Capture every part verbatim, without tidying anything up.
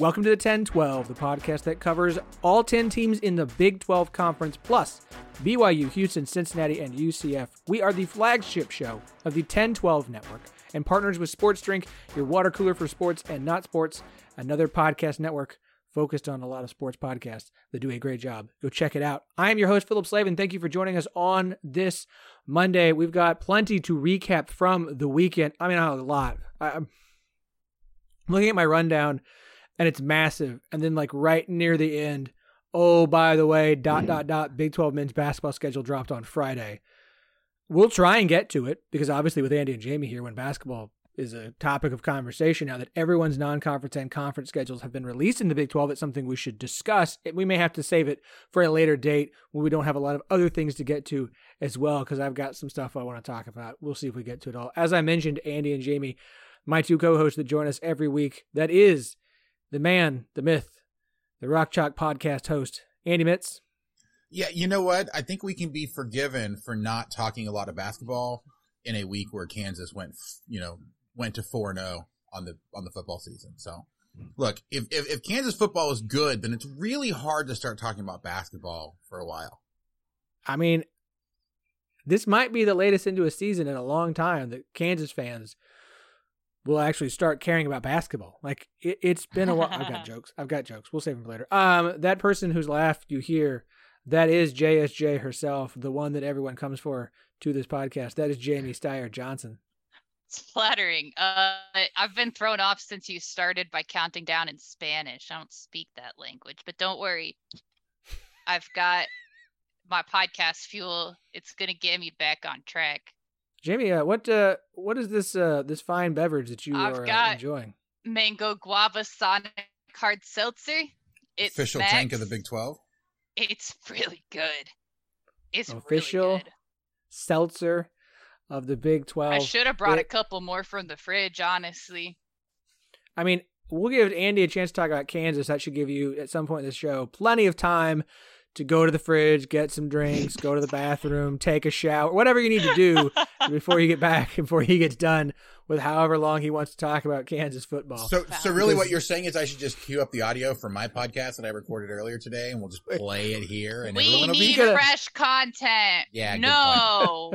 Welcome to the ten twelve, the podcast that covers all ten teams in the Big twelve Conference, plus B Y U, Houston, Cincinnati, and U C F. We are the flagship show of the ten twelve Network and partners with Sports Drink, your water cooler for sports and not sports, another podcast network focused on a lot of sports podcasts that do a great job. Go check it out. I am your host, Philip Slavin. Thank you for joining us on this Monday. We've got plenty to recap from the weekend. I mean, not a lot. I'm looking at my rundown, and it's massive. And then, like, right near the end, oh, by the way, dot, dot, dot, Big twelve men's basketball schedule dropped on Friday. We'll try and get to it, because obviously with Andy and Jamie here, when basketball is a topic of conversation now that everyone's non-conference and conference schedules have been released in the Big twelve, it's something we should discuss. We may have to save it for a later date when we don't have a lot of other things to get to as well, because I've got some stuff I want to talk about. We'll see if we get to it all. As I mentioned, Andy and Jamie, my two co-hosts that join us every week, that is the man, the myth, the Rock Chalk podcast host, Andy Mitz. Yeah, you know what? I think we can be forgiven for not talking a lot of basketball in a week where Kansas went, you know, went to four and oh on the on the football season. So, look, if, if if Kansas football is good, then it's really hard to start talking about basketball for a while. I mean, this might be the latest into a season in a long time that Kansas fans will actually start caring about basketball. Like, it, it's been a while. I've got jokes. I've got jokes. We'll save them for later. Um, that person whose laugh you hear, that is J S J herself, the one that everyone comes for to this podcast. That is Jamie Steyer Johnson. It's flattering. Uh, I've been thrown off since you started by counting down in Spanish. I don't speak that language, but don't worry. I've got my podcast fuel. It's going to get me back on track. Jamie, uh, what uh, what is this uh, this fine beverage that you I've are got uh, enjoying? Mango Guava Sonic Hard Seltzer. It's Official Max. tank of the Big twelve. It's really good. It's Official really good. seltzer of the Big twelve. I should have brought it, a couple more from the fridge, honestly. I mean, we'll give Andy a chance to talk about Kansas. That should give you, at some point in the show, plenty of time to go to the fridge, get some drinks, go to the bathroom, take a shower, whatever you need to do before you get back, before he gets done with however long he wants to talk about Kansas football. So, so really what you're saying is I should just queue up the audio from my podcast that I recorded earlier today, and we'll just play it here. And we everyone will need be gonna... fresh content. Yeah, no.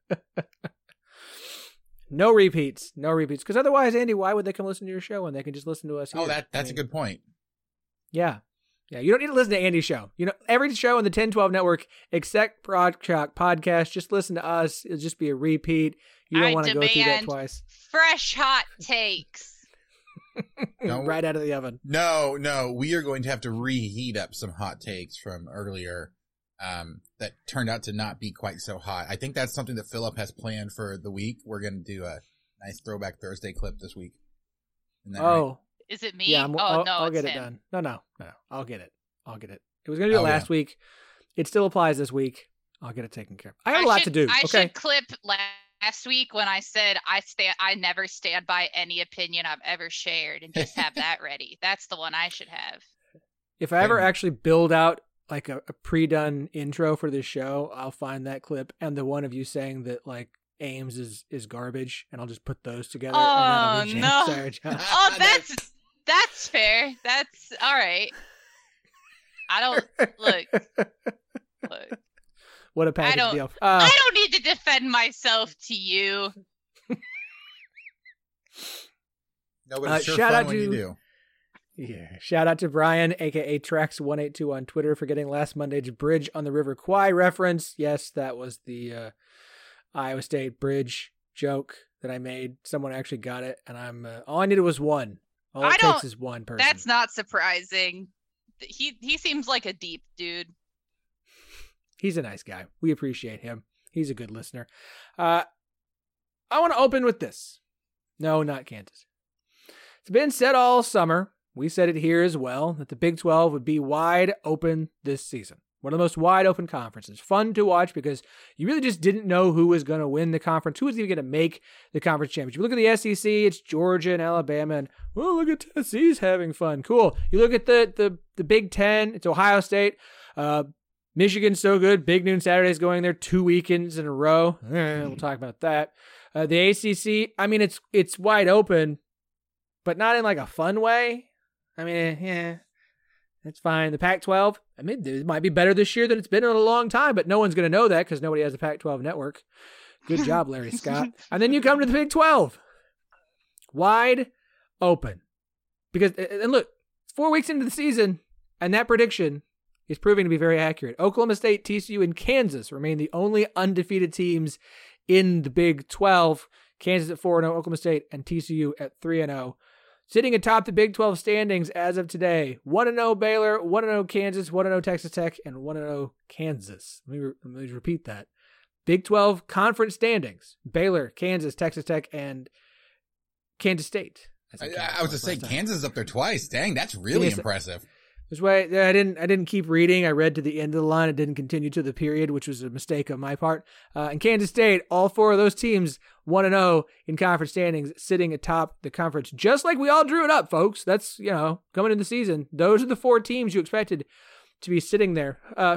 No repeats. No repeats. Because otherwise, Andy, why would they come listen to your show when they can just listen to us here? Oh, that that's I mean, a good point. Yeah. Yeah, you don't need to listen to Andy's show. You know, every show on the ten twelve Network, except Rock Chalk podcast, just listen to us. It'll just be a repeat. You don't want to go through that twice. Fresh hot takes. No, right out of the oven. No, no. We are going to have to reheat up some hot takes from earlier um, that turned out to not be quite so hot. I think that's something that Philip has planned for the week. We're going to do a nice Throwback Thursday clip this week. Isn't that oh. Right? Is it me? Yeah, I'm, oh, I'll, no, I'll it's get him. it done. No, no, no. I'll get it. I'll get it. It was going to do it oh, last yeah. week. It still applies this week. I'll get it taken care of. I have I a lot should, to do. I okay? should clip last week when I said I stand. I never stand by any opinion I've ever shared, and just have that ready. That's the one I should have. If I ever actually build out like a, a pre-done intro for this show, I'll find that clip and the one of you saying that like Ames is is garbage, and I'll just put those together. Oh and no! Oh, that's that's fair. That's all right. I don't look. Look. What a package I don't, deal. Uh, I don't need to defend myself to you. No, but it's uh, sure shout fun out when to, you do. Yeah. Shout out to Brian, aka Trex one eighty-two on Twitter, for getting last Monday's Bridge on the River Kwai reference. Yes, that was the uh, Iowa State bridge joke that I made. Someone actually got it, and I'm uh, all I needed was one. All it I takes is one person. That's not surprising. He he seems like a deep dude. He's a nice guy. We appreciate him. He's a good listener. Uh, I want to open with this. No, not Kansas. It's been said all summer. We said it here as well, that the Big twelve would be wide open this season. One of the most wide open conferences. Fun to watch because you really just didn't know who was going to win the conference, who was even going to make the conference championship. You look at the S E C, it's Georgia and Alabama, and well, look at Tennessee's having fun. Cool. You look at the the, the Big Ten, it's Ohio State. Uh, Michigan's so good. Big Noon Saturday's going there two weekends in a row. Eh, we'll talk about that. Uh, the A C C, I mean, it's it's wide open, but not in like a fun way. I mean, yeah, that's fine. The Pac twelve, I mean, it might be better this year than it's been in a long time, but no one's going to know that because nobody has a Pac twelve network. Good job, Larry Scott. And then you come to the Big twelve. Wide open. Because, and look, it's four weeks into the season, and that prediction is proving to be very accurate. Oklahoma State, T C U, and Kansas remain the only undefeated teams in the Big twelve. Kansas at four and oh, Oklahoma State and T C U at three and oh. Sitting atop the Big twelve standings as of today, one and oh Baylor, one and oh Kansas, one and oh Texas Tech, and one and oh Kansas. Let me, re- let me repeat that. Big twelve conference standings. Baylor, Kansas, Texas Tech, and Kansas State. I, I, I was just saying, Kansas is up there twice. Dang, that's really Kansas, impressive. That's why I didn't. I didn't keep reading. I read to the end of the line. It didn't continue to the period, which was a mistake on my part. Uh, and Kansas State, all four of those teams, one and zero in conference standings, sitting atop the conference, just like we all drew it up, folks. That's you know coming in the season. Those are the four teams you expected to be sitting there. Uh,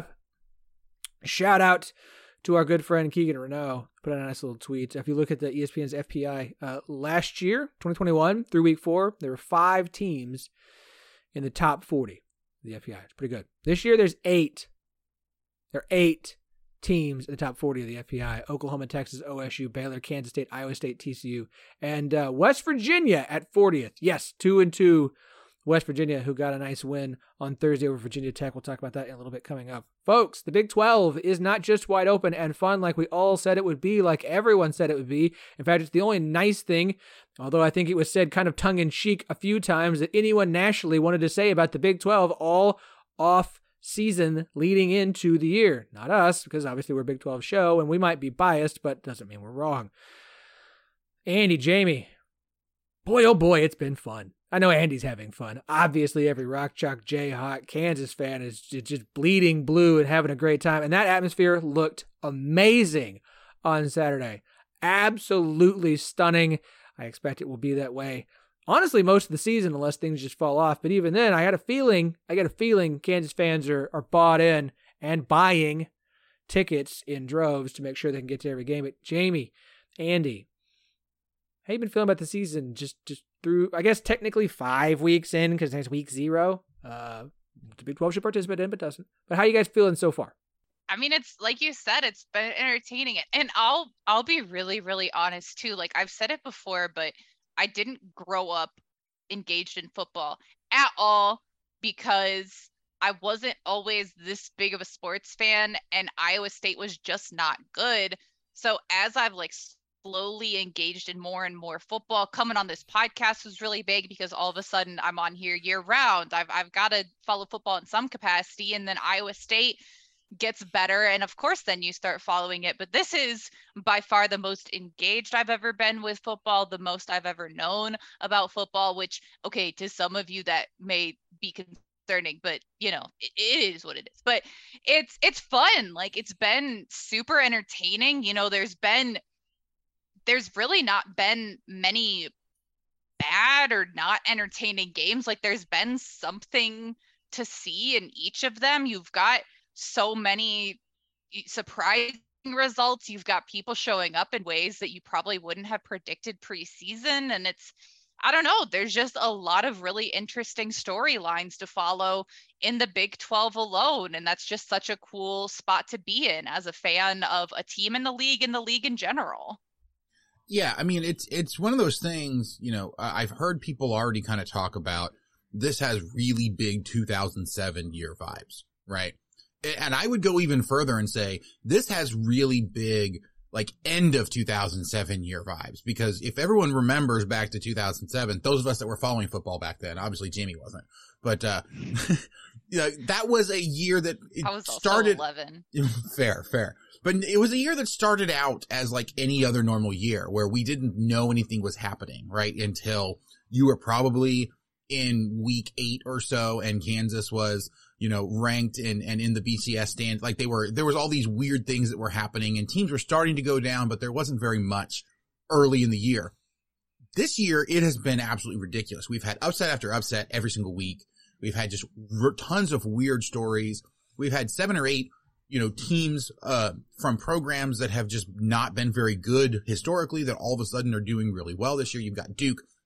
shout out to our good friend Keegan Renault. Put out a nice little tweet. If you look at the E S P N's F P I uh, last year, twenty twenty-one through week four, there were five teams in the top forty. The F P I. It's pretty good. This year, there's eight. There are eight teams in the top forty of the F P I. Oklahoma, Texas, O S U, Baylor, Kansas State, Iowa State, T C U, and uh, West Virginia at fortieth. Yes, two and two. West Virginia, who got a nice win on Thursday over Virginia Tech. We'll talk about that in a little bit coming up. Folks, the Big twelve is not just wide open and fun like we all said it would be, like everyone said it would be. In fact, it's the only nice thing, although I think it was said kind of tongue-in-cheek a few times, that anyone nationally wanted to say about the Big twelve all off season leading into the year. Not us, because obviously we're a Big twelve show, and we might be biased, but doesn't mean we're wrong. Andy, Jamie, boy, oh boy, it's been fun. I know Andy's having fun. Obviously, every Rock Chalk Jayhawk Kansas fan is just bleeding blue and having a great time. And that atmosphere looked amazing on Saturday. Absolutely stunning. I expect it will be that way. Honestly, most of the season, unless things just fall off. But even then, I had a feeling, I got a feeling Kansas fans are, are bought in and buying tickets in droves to make sure they can get to every game. But Jamie, Andy, how you been feeling about the season? Just, just through, I guess, technically five weeks in, because next week zero. Uh, the Big twelve should participate in, but doesn't. But how you guys feeling so far? I mean, it's like you said, it's been entertaining. And I'll, I'll be really, really honest too. Like I've said it before, but I didn't grow up engaged in football at all because I wasn't always this big of a sports fan, and Iowa State was just not good. So as I've like slowly engaged in more and more football, coming on this podcast was really big because all of a sudden I'm on here year round. I've I've got to follow football in some capacity, and then Iowa State gets better, and of course then you start following it. But this is by far the most engaged I've ever been with football, the most I've ever known about football, which, okay, to some of you that may be concerning, but you know, it, it is what it is. But it's it's fun. Like it's been super entertaining. You know, there's been there's really not been many bad or not entertaining games. Like there's been something to see in each of them. You've got so many surprising results. You've got people showing up in ways that you probably wouldn't have predicted preseason. And it's, I don't know, there's just a lot of really interesting storylines to follow in the Big twelve alone. And that's just such a cool spot to be in as a fan of a team in the league and the league in general. Yeah, I mean, it's it's one of those things, you know, I've heard people already kind of talk about this has really big two thousand seven year vibes, right? And I would go even further and say this has really big, like, end of two thousand seven year vibes. Because if everyone remembers back to two thousand seven, those of us that were following football back then, obviously Jamie wasn't, but, uh, you know, that was a year that it I was also started. eleven. Fair, fair. But it was a year that started out as like any other normal year where we didn't know anything was happening, right? Until you were probably in week eight or so and Kansas was, you know, ranked and, and in the B C S stand. Like they were, there was all these weird things that were happening and teams were starting to go down, but there wasn't very much early in the year. This year, it has been absolutely ridiculous. We've had upset after upset every single week. We've had just r- tons of weird stories. We've had seven or eight, you know, teams, uh, from programs that have just not been very good historically that all of a sudden are doing really well this year. You've got Duke,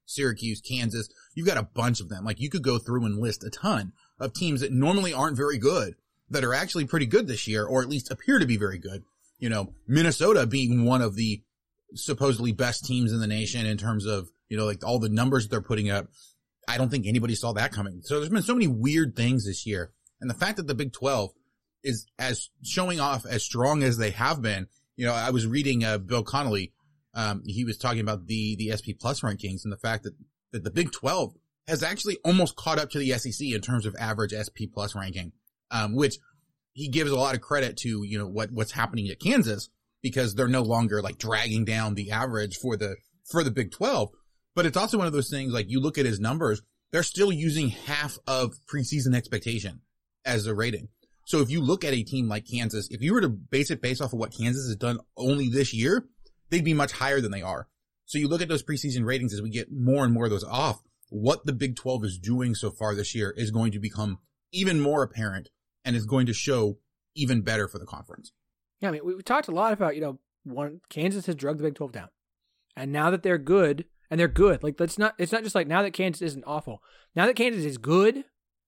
Syracuse, Kansas. You've got a bunch of them. Like, you could go through and list a ton of teams that normally aren't very good that are actually pretty good this year, or at least appear to be very good. You know, Minnesota being one of the supposedly best teams in the nation in terms of, you know, like all the numbers they're putting up. I don't think anybody saw that coming. So there's been so many weird things this year. And the fact that the Big twelve is as showing off as strong as they have been. You know, I was reading uh, Bill Connolly. Um, he was talking about the, the S P Plus rankings and the fact that, that the Big twelve has actually almost caught up to the S E C in terms of average S P Plus ranking, um, which he gives a lot of credit to, you know, what, what's happening at Kansas, because they're no longer like dragging down the average for the, for the Big twelve. But it's also one of those things, like, you look at his numbers, they're still using half of preseason expectation as a rating. So if you look at a team like Kansas, if you were to base it based off of what Kansas has done only this year, they'd be much higher than they are. So you look at those preseason ratings as we get more and more of those off, what the Big twelve is doing so far this year is going to become even more apparent and is going to show even better for the conference. Yeah, I mean, we talked a lot about, you know, one, Kansas has drugged the Big twelve down. And now that they're good, and they're good, like, let's not, it's not just like now that Kansas isn't awful. Now that Kansas is good,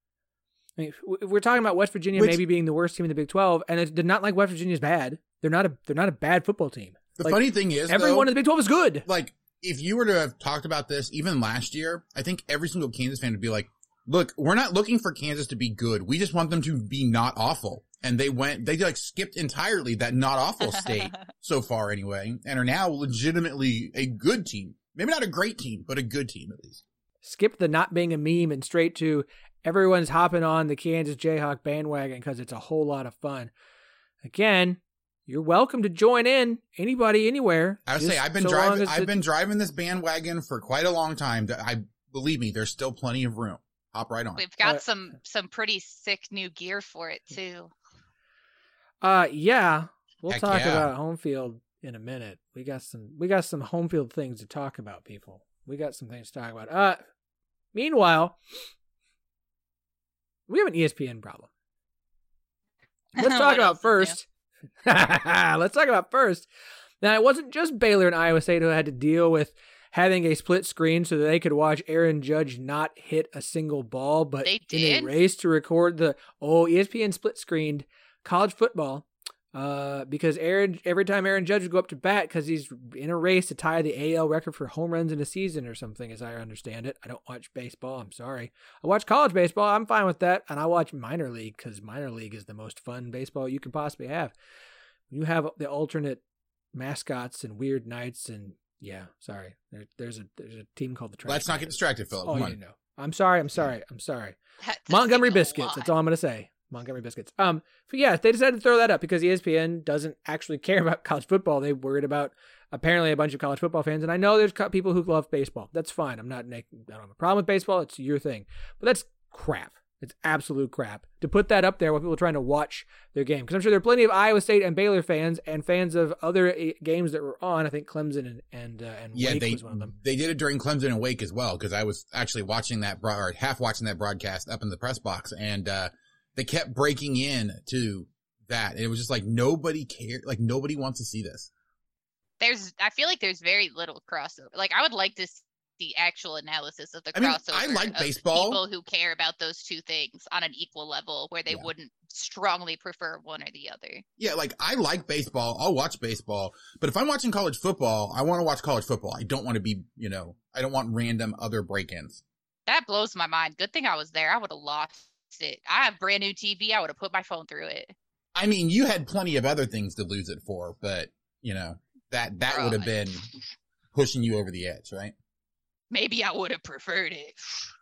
I mean, we're talking about West Virginia Which, maybe being the worst team in the Big twelve, and it's, they're not like West Virginia's bad. They're not a they're not a bad football team. The like, funny thing is, everyone though, in the Big twelve is good. Like, if you were to have talked about this even last year, I think every single Kansas fan would be like, "Look, we're not looking for Kansas to be good. We just want them to be not awful." And they went, they like skipped entirely that not awful state so far, anyway, and are now legitimately a good team. Maybe not a great team, but a good team at least. Skip the not being a meme and straight to everyone's hopping on the Kansas Jayhawk bandwagon because it's a whole lot of fun. Again, you're welcome to join in. Anybody, anywhere. I would say I've been so driving. I've it... been driving this bandwagon for quite a long time. I believe me, there's still plenty of room. Hop right on. We've got uh, some some pretty sick new gear for it too. Uh, yeah, we'll Heck talk yeah. about home field in a minute. We got some. We got some home field things to talk about, people. We got some things to talk about. Uh, meanwhile, we have an E S P N problem. Let's talk about first. Let's talk about first. Now, it wasn't just Baylor and Iowa State who had to deal with having a split screen so that they could watch Aaron Judge not hit a single ball, but they in did? a race to record the oh E S P N split screened college football. Uh, because Aaron, every time Aaron Judge would go up to bat, because he's in a race to tie the A L record for home runs in a season or something, as I understand it. I don't watch baseball. I'm sorry. I watch college baseball. I'm fine with that. And I watch minor league because minor league is the most fun baseball you can possibly have. You have the alternate mascots and weird nights and yeah, sorry. There, there's a there's a team called the Trash Let's not get distracted, Philip. Oh, Come you on. know. I'm sorry. I'm sorry. I'm sorry. That Montgomery Biscuits. That's all I'm going to say. Montgomery Biscuits. Um, but yeah, they decided to throw that up because E S P N doesn't actually care about college football. They're worried about apparently a bunch of college football fans. And I know there's people who love baseball. That's fine. I'm not making, I don't have a problem with baseball. It's your thing. But that's crap. It's absolute crap to put that up there while people are trying to watch their game. Because I'm sure there are plenty of Iowa State and Baylor fans and fans of other games that were on. I think Clemson and and, uh, and yeah, Wake they, was one of them. They did it during Clemson and Wake as well, because I was actually watching that, broad, or half watching that broadcast up in the press box, and uh, they kept breaking in to that. And it was just like nobody cared. Like nobody wants to see this. There's, I feel like there's very little crossover. Like I would like to see the actual analysis of the I mean, crossover. I like of baseball. People who care about those two things on an equal level, where they Yeah. wouldn't strongly prefer one or the other. Yeah, like I like baseball. I'll watch baseball. But if I'm watching college football, I want to watch college football. I don't want to be, you know, I don't want random other break-ins. That blows my mind. Good thing I was there. I would have lost it. I have brand new T V. I would have put my phone through it. I mean, you had plenty of other things to lose it for, but, you know, that, that Right. would have been pushing you over the edge, right? Maybe I would have preferred it.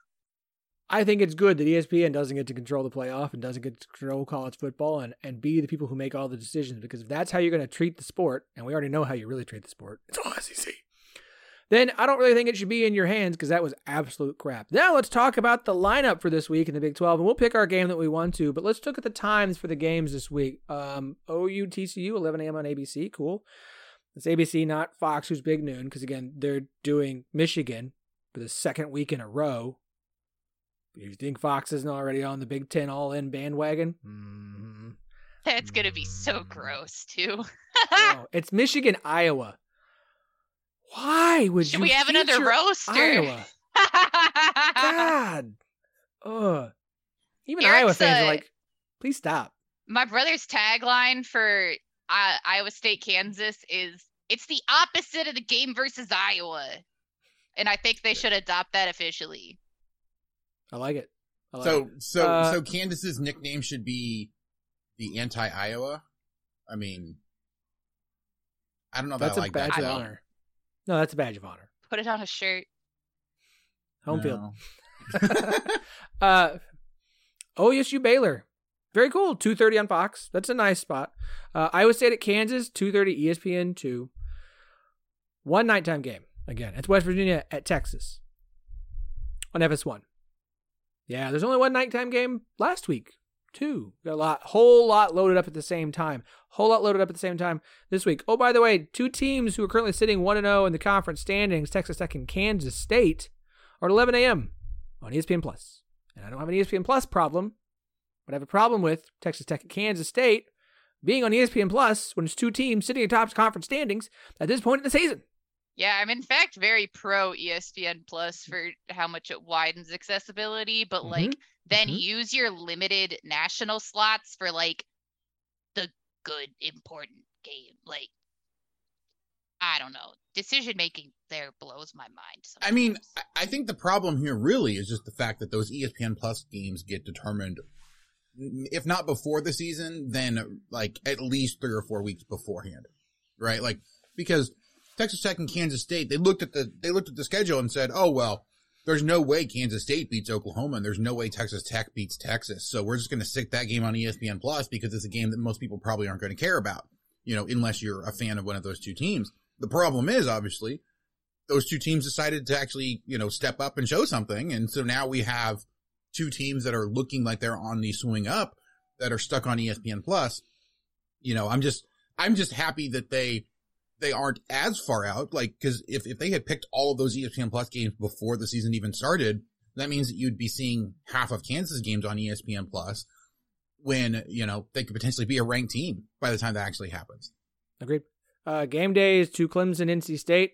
I think it's good that E S P N doesn't get to control the playoff and doesn't get to control college football and, and be the people who make all the decisions, because if that's how you're going to treat the sport, and we already know how you really treat the sport, it's all S E C, then I don't really think it should be in your hands, because that was absolute crap. Now let's talk about the lineup for this week in the Big twelve, and we'll pick our game that we want to, but let's look at the times for the games this week. Um, O U T C U, eleven a.m. on A B C, cool. It's A B C, not Fox, who's big noon, because again, they're doing Michigan for the second week in a row. You think Fox isn't already on the Big Ten all-in bandwagon? Mm-hmm. That's going to be so gross, too. Oh, it's Michigan, Iowa. Why would Should you we have another feature roaster? Iowa? God. Ugh. Even Eric's, Iowa fans uh, are like, please stop. My brother's tagline for uh, Iowa State, Kansas is, it's the opposite of the game versus Iowa. And I think they should adopt that officially. I like it. I like So, it. so, Uh, so Kansas's nickname should be the anti-Iowa. I mean, I don't know if That's I a like badge that. of I too. mean- honor. No, that's a badge of honor. Put it on a shirt. Home field. No. Uh, O S U Baylor. Very cool. two thirty on Fox. That's a nice spot. Uh, Iowa State at Kansas, two thirty E S P N two. One nighttime game. Again, it's West Virginia at Texas on F S one. Yeah, there's only one nighttime game last week. Two. Got a lot, whole lot loaded up at the same time. Whole lot loaded up at the same time this week. Oh, by the way, two teams who are currently sitting one and oh in the conference standings, Texas Tech and Kansas State, are at eleven a.m. on E S P N Plus. And I don't have an E S P N Plus problem, but I have a problem with Texas Tech and Kansas State being on E S P N Plus when it's two teams sitting atop conference standings at this point in the season. Yeah, I'm in fact very pro E S P N Plus for how much it widens accessibility, but Mhm, like then mhm. use your limited national slots for like the good important game. Like I don't know. Decision making there blows my mind sometimes. I mean, I- I think the problem here really is just the fact that those E S P N Plus games get determined, if not before the season, then like at least three or four weeks beforehand, right? Like because Texas Tech and Kansas State, they looked at the they looked at the schedule and said, oh well, there's no way Kansas State beats Oklahoma, and there's no way Texas Tech beats Texas, so we're just going to stick that game on E S P N Plus because it's a game that most people probably aren't going to care about, you know, unless you're a fan of one of those two teams. The problem is, obviously, those two teams decided to actually, you know, step up and show something. And so now we have two teams that are looking like they're on the swing up that are stuck on E S P N Plus. You know, I'm just, I'm just happy that they, they aren't as far out. Like, cause if, if they had picked all of those E S P N Plus games before the season even started, that means that you'd be seeing half of Kansas games on E S P N Plus when, you know, they could potentially be a ranked team by the time that actually happens. Agreed. Uh, game days to Clemson, N C State.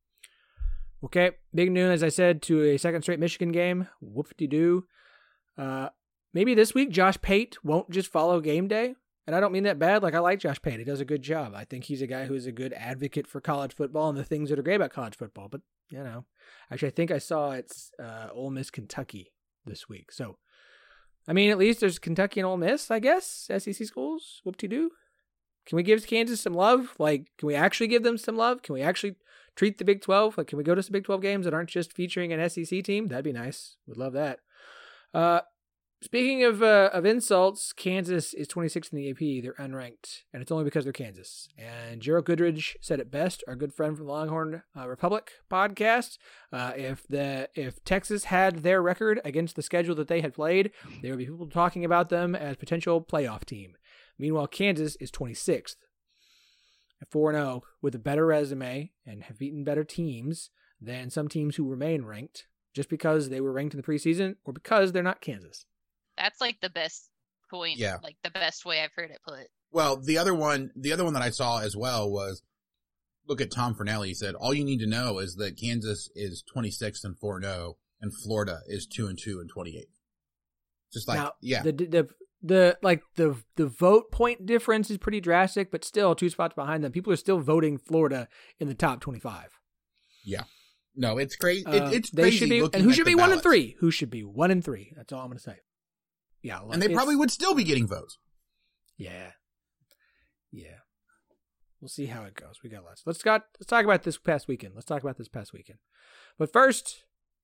Okay, big noon, as I said, to a second straight Michigan game. Whoop-de-doo. Uh, maybe this week Josh Pate won't just follow game day. And I don't mean that bad. Like, I like Josh Pate. He does a good job. I think he's a guy who's a good advocate for college football and the things that are great about college football. But, you know, actually, I think I saw it's uh, Ole Miss, Kentucky this week. So, I mean, at least there's Kentucky and Ole Miss, I guess. S E C schools. Whoop-de-doo. Can we give Kansas some love? Like, can we actually give them some love? Can we actually treat the Big twelve? Like, can we go to some Big twelve games that aren't just featuring an S E C team? That'd be nice. Would love that. Uh, speaking of uh, of insults, Kansas is twenty-sixth in the A P. They're unranked, and it's only because they're Kansas. And Gerald Goodridge said it best, our good friend from the Longhorn uh, Republic podcast. Uh, if the if Texas had their record against the schedule that they had played, there would be people talking about them as potential playoff team. Meanwhile, Kansas is twenty-sixth at four and oh with a better resume and have beaten better teams than some teams who remain ranked just because they were ranked in the preseason or because they're not Kansas. That's like the best point. Yeah. Like the best way I've heard it put. Well, the other one, the other one that I saw as well was, look at Tom Fornelli. He said, all you need to know is that Kansas is twenty-sixth and four and oh and Florida is two and two and twenty-eighth. Just like, now, yeah. The, the, the, like the, the vote point difference is pretty drastic, but still two spots behind them. People are still voting Florida in the top twenty-five. Yeah. No, it's crazy. Uh, It, it's they crazy. should be, looking and who at should the be one and ballots. three? Who should be one and three? That's all I'm going to say. Yeah. And they it's- probably would still be getting votes. Yeah. Yeah. We'll see how it goes. We got lots. Let's got let's talk about this past weekend. Let's talk about this past weekend. But first,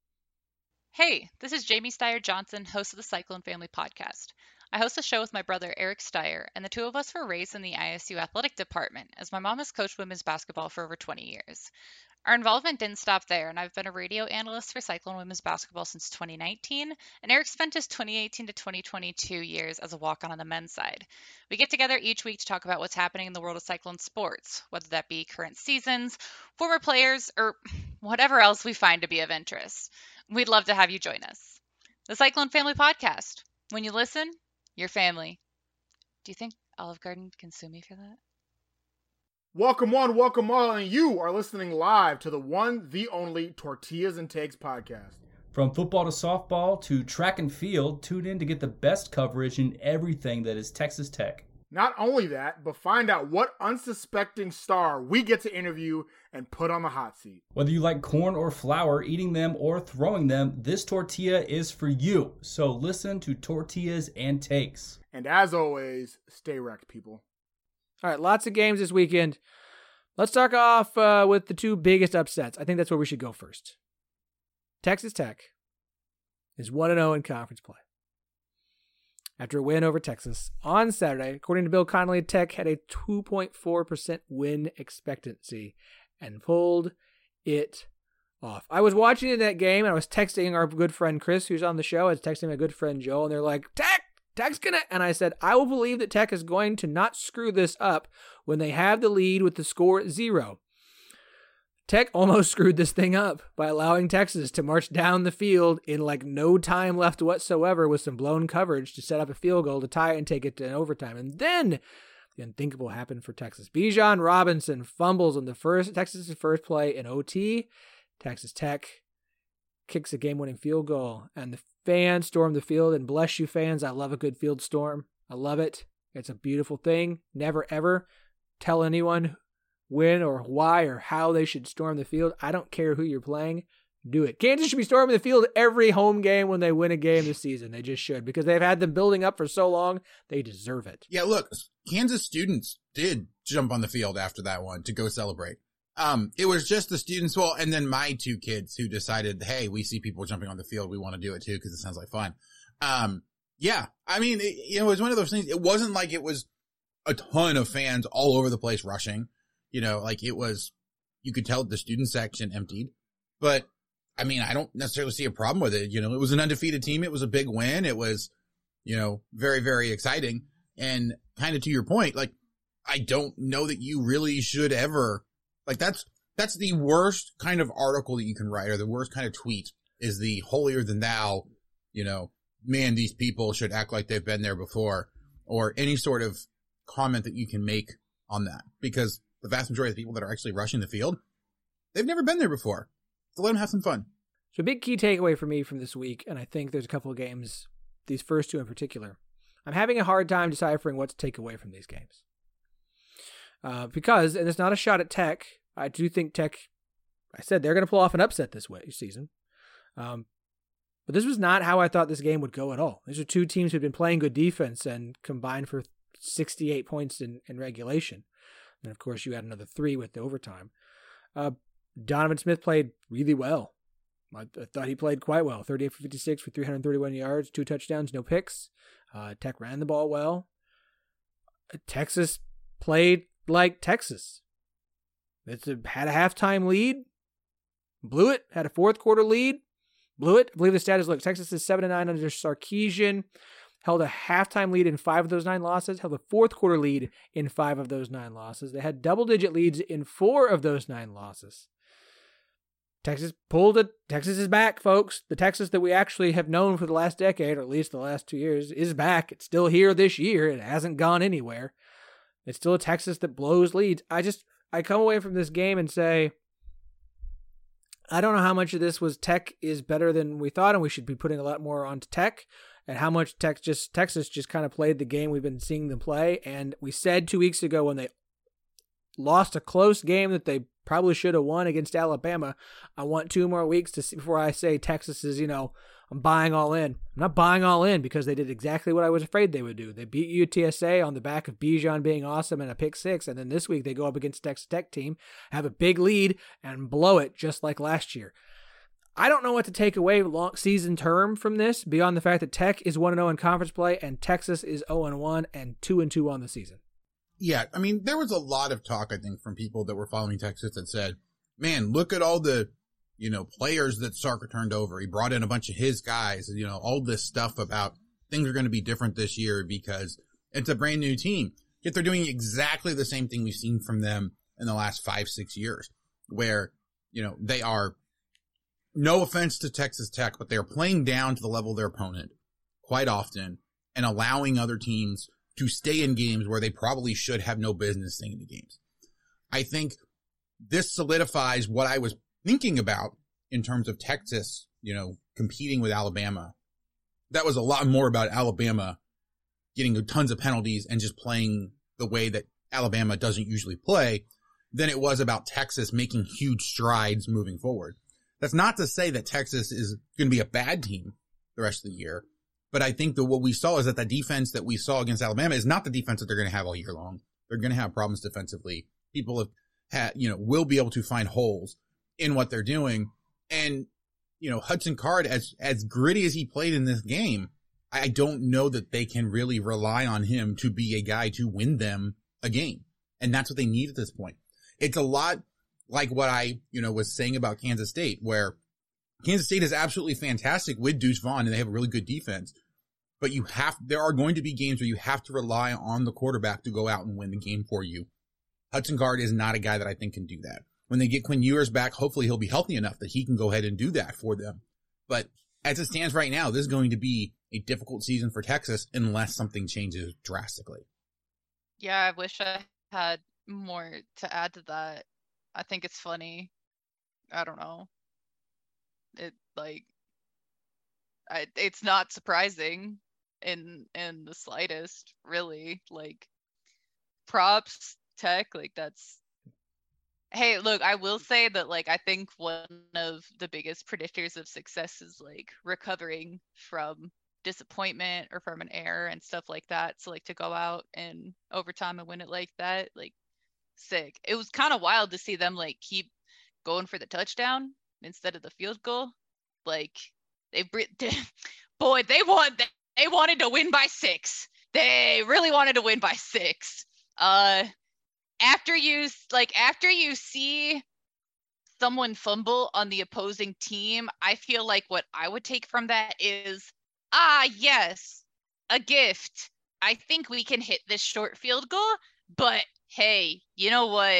Hey, this is Jamie Steyer Johnson, host of the Cyclone Family Podcast. I host a show with my brother Eric Steyer, and the two of us were raised in the I S U athletic department, as my mom has coached women's basketball for over twenty years. Our involvement didn't stop there, and I've been a radio analyst for Cyclone women's basketball since twenty nineteen, and Eric spent his twenty eighteen to twenty twenty-two years as a walk-on on the men's side. We get together each week to talk about what's happening in the world of Cyclone sports, whether that be current seasons, former players, or whatever else we find to be of interest. We'd love to have you join us. The Cyclone Family Podcast. When you listen, you're family. Do you think Olive Garden can sue me for that? Welcome one, welcome all, and you are listening live to the one, the only Tortillas and Takes podcast. From football to softball to track and field, tune in to get the best coverage in everything that is Texas Tech. Not only that, but find out what unsuspecting star we get to interview and put on the hot seat. Whether you like corn or flour, eating them or throwing them, this tortilla is for you. So listen to Tortillas and Takes. And as always, stay wrecked, people. All right, lots of games this weekend. Let's start off uh, with the two biggest upsets. I think that's where we should go first. Texas Tech is one and oh in conference play. After a win over Texas on Saturday, according to Bill Connolly, Tech had a two point four percent win expectancy and pulled it off. I was watching that game, and I was texting our good friend Chris, who's on the show. I was texting my good friend Joel, and they're like, Tech! Tech's gonna, and I said, I will believe that Tech is going to not screw this up when they have the lead with the score at zero. Tech almost screwed this thing up by allowing Texas to march down the field in like no time left whatsoever with some blown coverage to set up a field goal to tie it and take it to an overtime. And then the unthinkable happened for Texas. Bijan Robinson fumbles on the first, Texas' first play in O T. Texas Tech kicks a game-winning field goal, and the fans storm the field, and bless you fans, I love a good field storm. I love it. It's a beautiful thing. Never, ever tell anyone when or why or how they should storm the field. I don't care who you're playing. Do it. Kansas should be storming the field every home game when they win a game this season. They just should, because they've had them building up for so long. They deserve it. Yeah, look, Kansas students did jump on the field after that one to go celebrate. Um, it was just the students, well, and then my two kids who decided, hey, we see people jumping on the field. We want to do it too, because it sounds like fun. Um, yeah, I mean, it, you know, it was one of those things. It wasn't like it was a ton of fans all over the place rushing, you know, like it was, you could tell the student section emptied, but I mean, I don't necessarily see a problem with it. You know, it was an undefeated team. It was a big win. It was, you know, very, very exciting. And kind of to your point, like, I don't know that you really should ever, like, that's, that's the worst kind of article that you can write, or the worst kind of tweet is the holier than thou, you know, man, these people should act like they've been there before, or any sort of comment that you can make on that, because the vast majority of the people that are actually rushing the field, they've never been there before. So let them have some fun. So a big key takeaway for me from this week, and I think there's a couple of games, these first two in particular, I'm having a hard time deciphering what to take away from these games. Uh, because, and it's not a shot at Tech, I do think Tech, I said they're going to pull off an upset this way season. Um, but this was not how I thought this game would go at all. These are two teams who've been playing good defense and combined for sixty-eight points in, in regulation. And of course, you had another three with the overtime. Uh, Donovan Smith played really well. I, I thought he played quite well. thirty-eight for fifty-six for three hundred thirty-one yards, two touchdowns, no picks. Uh, Tech ran the ball well. Uh, Texas played like Texas. It's a, had a halftime lead, blew it, had a fourth quarter lead, blew it. I believe the stat is, look, Texas is seven and nine under Sarkisian, held a halftime lead in five of those nine losses, held a fourth quarter lead in five of those nine losses. They had double-digit leads in four of those nine losses. Texas pulled it. Texas is back, folks. The Texas that we actually have known for the last decade, or at least the last two years, is back. It's still here this year. It hasn't gone anywhere. It's still a Texas that blows leads. I just, I come away from this game and say, I don't know how much of this was Tech is better than we thought, and we should be putting a lot more onto Tech, and how much Tech just Texas just kind of played the game we've been seeing them play. And we said two weeks ago when they lost a close game that they probably should have won against Alabama, I want two more weeks to see before I say Texas is, you know, I'm buying all in. I'm not buying all in because they did exactly what I was afraid they would do. They beat U T S A on the back of Bijan being awesome and a pick six, and then this week they go up against Texas Tech team, have a big lead, and blow it just like last year. I don't know what to take away long season term from this beyond the fact that Tech is one and oh in conference play and Texas is oh and one and two and two on the season. Yeah, I mean, there was a lot of talk, I think, from people that were following Texas that said, man, look at all the, you know, players that Sark turned over. He brought in a bunch of his guys, you know, all this stuff about things are going to be different this year because it's a brand new team. Yet they're doing exactly the same thing we've seen from them in the last five, six years, where, you know, they are, no offense to Texas Tech, but they're playing down to the level of their opponent quite often and allowing other teams to stay in games where they probably should have no business staying in the games. I think this solidifies what I was thinking about in terms of Texas, you know, competing with Alabama. That was a lot more about Alabama getting tons of penalties and just playing the way that Alabama doesn't usually play than it was about Texas making huge strides moving forward. That's not to say that Texas is going to be a bad team the rest of the year, but I think that what we saw is that the defense that we saw against Alabama is not the defense that they're going to have all year long. They're going to have problems defensively. People have had, you know, will be able to find holes in what they're doing. And, you know, Hudson Card, as, as gritty as he played in this game, I don't know that they can really rely on him to be a guy to win them a game. And that's what they need at this point. It's a lot like what I, you know, was saying about Kansas State, where Kansas State is absolutely fantastic with Deuce Vaughn and they have a really good defense. But you have, there are going to be games where you have to rely on the quarterback to go out and win the game for you. Hudson Card is not a guy that I think can do that. When they get Quinn Ewers back, hopefully he'll be healthy enough that he can go ahead and do that for them. But as it stands right now, this is going to be a difficult season for Texas unless something changes drastically. Yeah, I wish I had more to add to that. I think it's funny. I don't know. It like, I, it's not surprising in in the slightest, really. Like, props, Tech, like that's. Hey, look, I will say that, like, I think one of the biggest predictors of success is like recovering from disappointment or from an error and stuff like that. So like to go out in overtime and win it like that, like sick. It was kind of wild to see them like keep going for the touchdown instead of the field goal. Like they, boy, they want they wanted to win by six. They really wanted to win by six. Uh, after you like after you see someone fumble on the opposing team, I feel like what I would take from that is, ah, yes, a gift. I think we can hit this short field goal, but hey, you know what?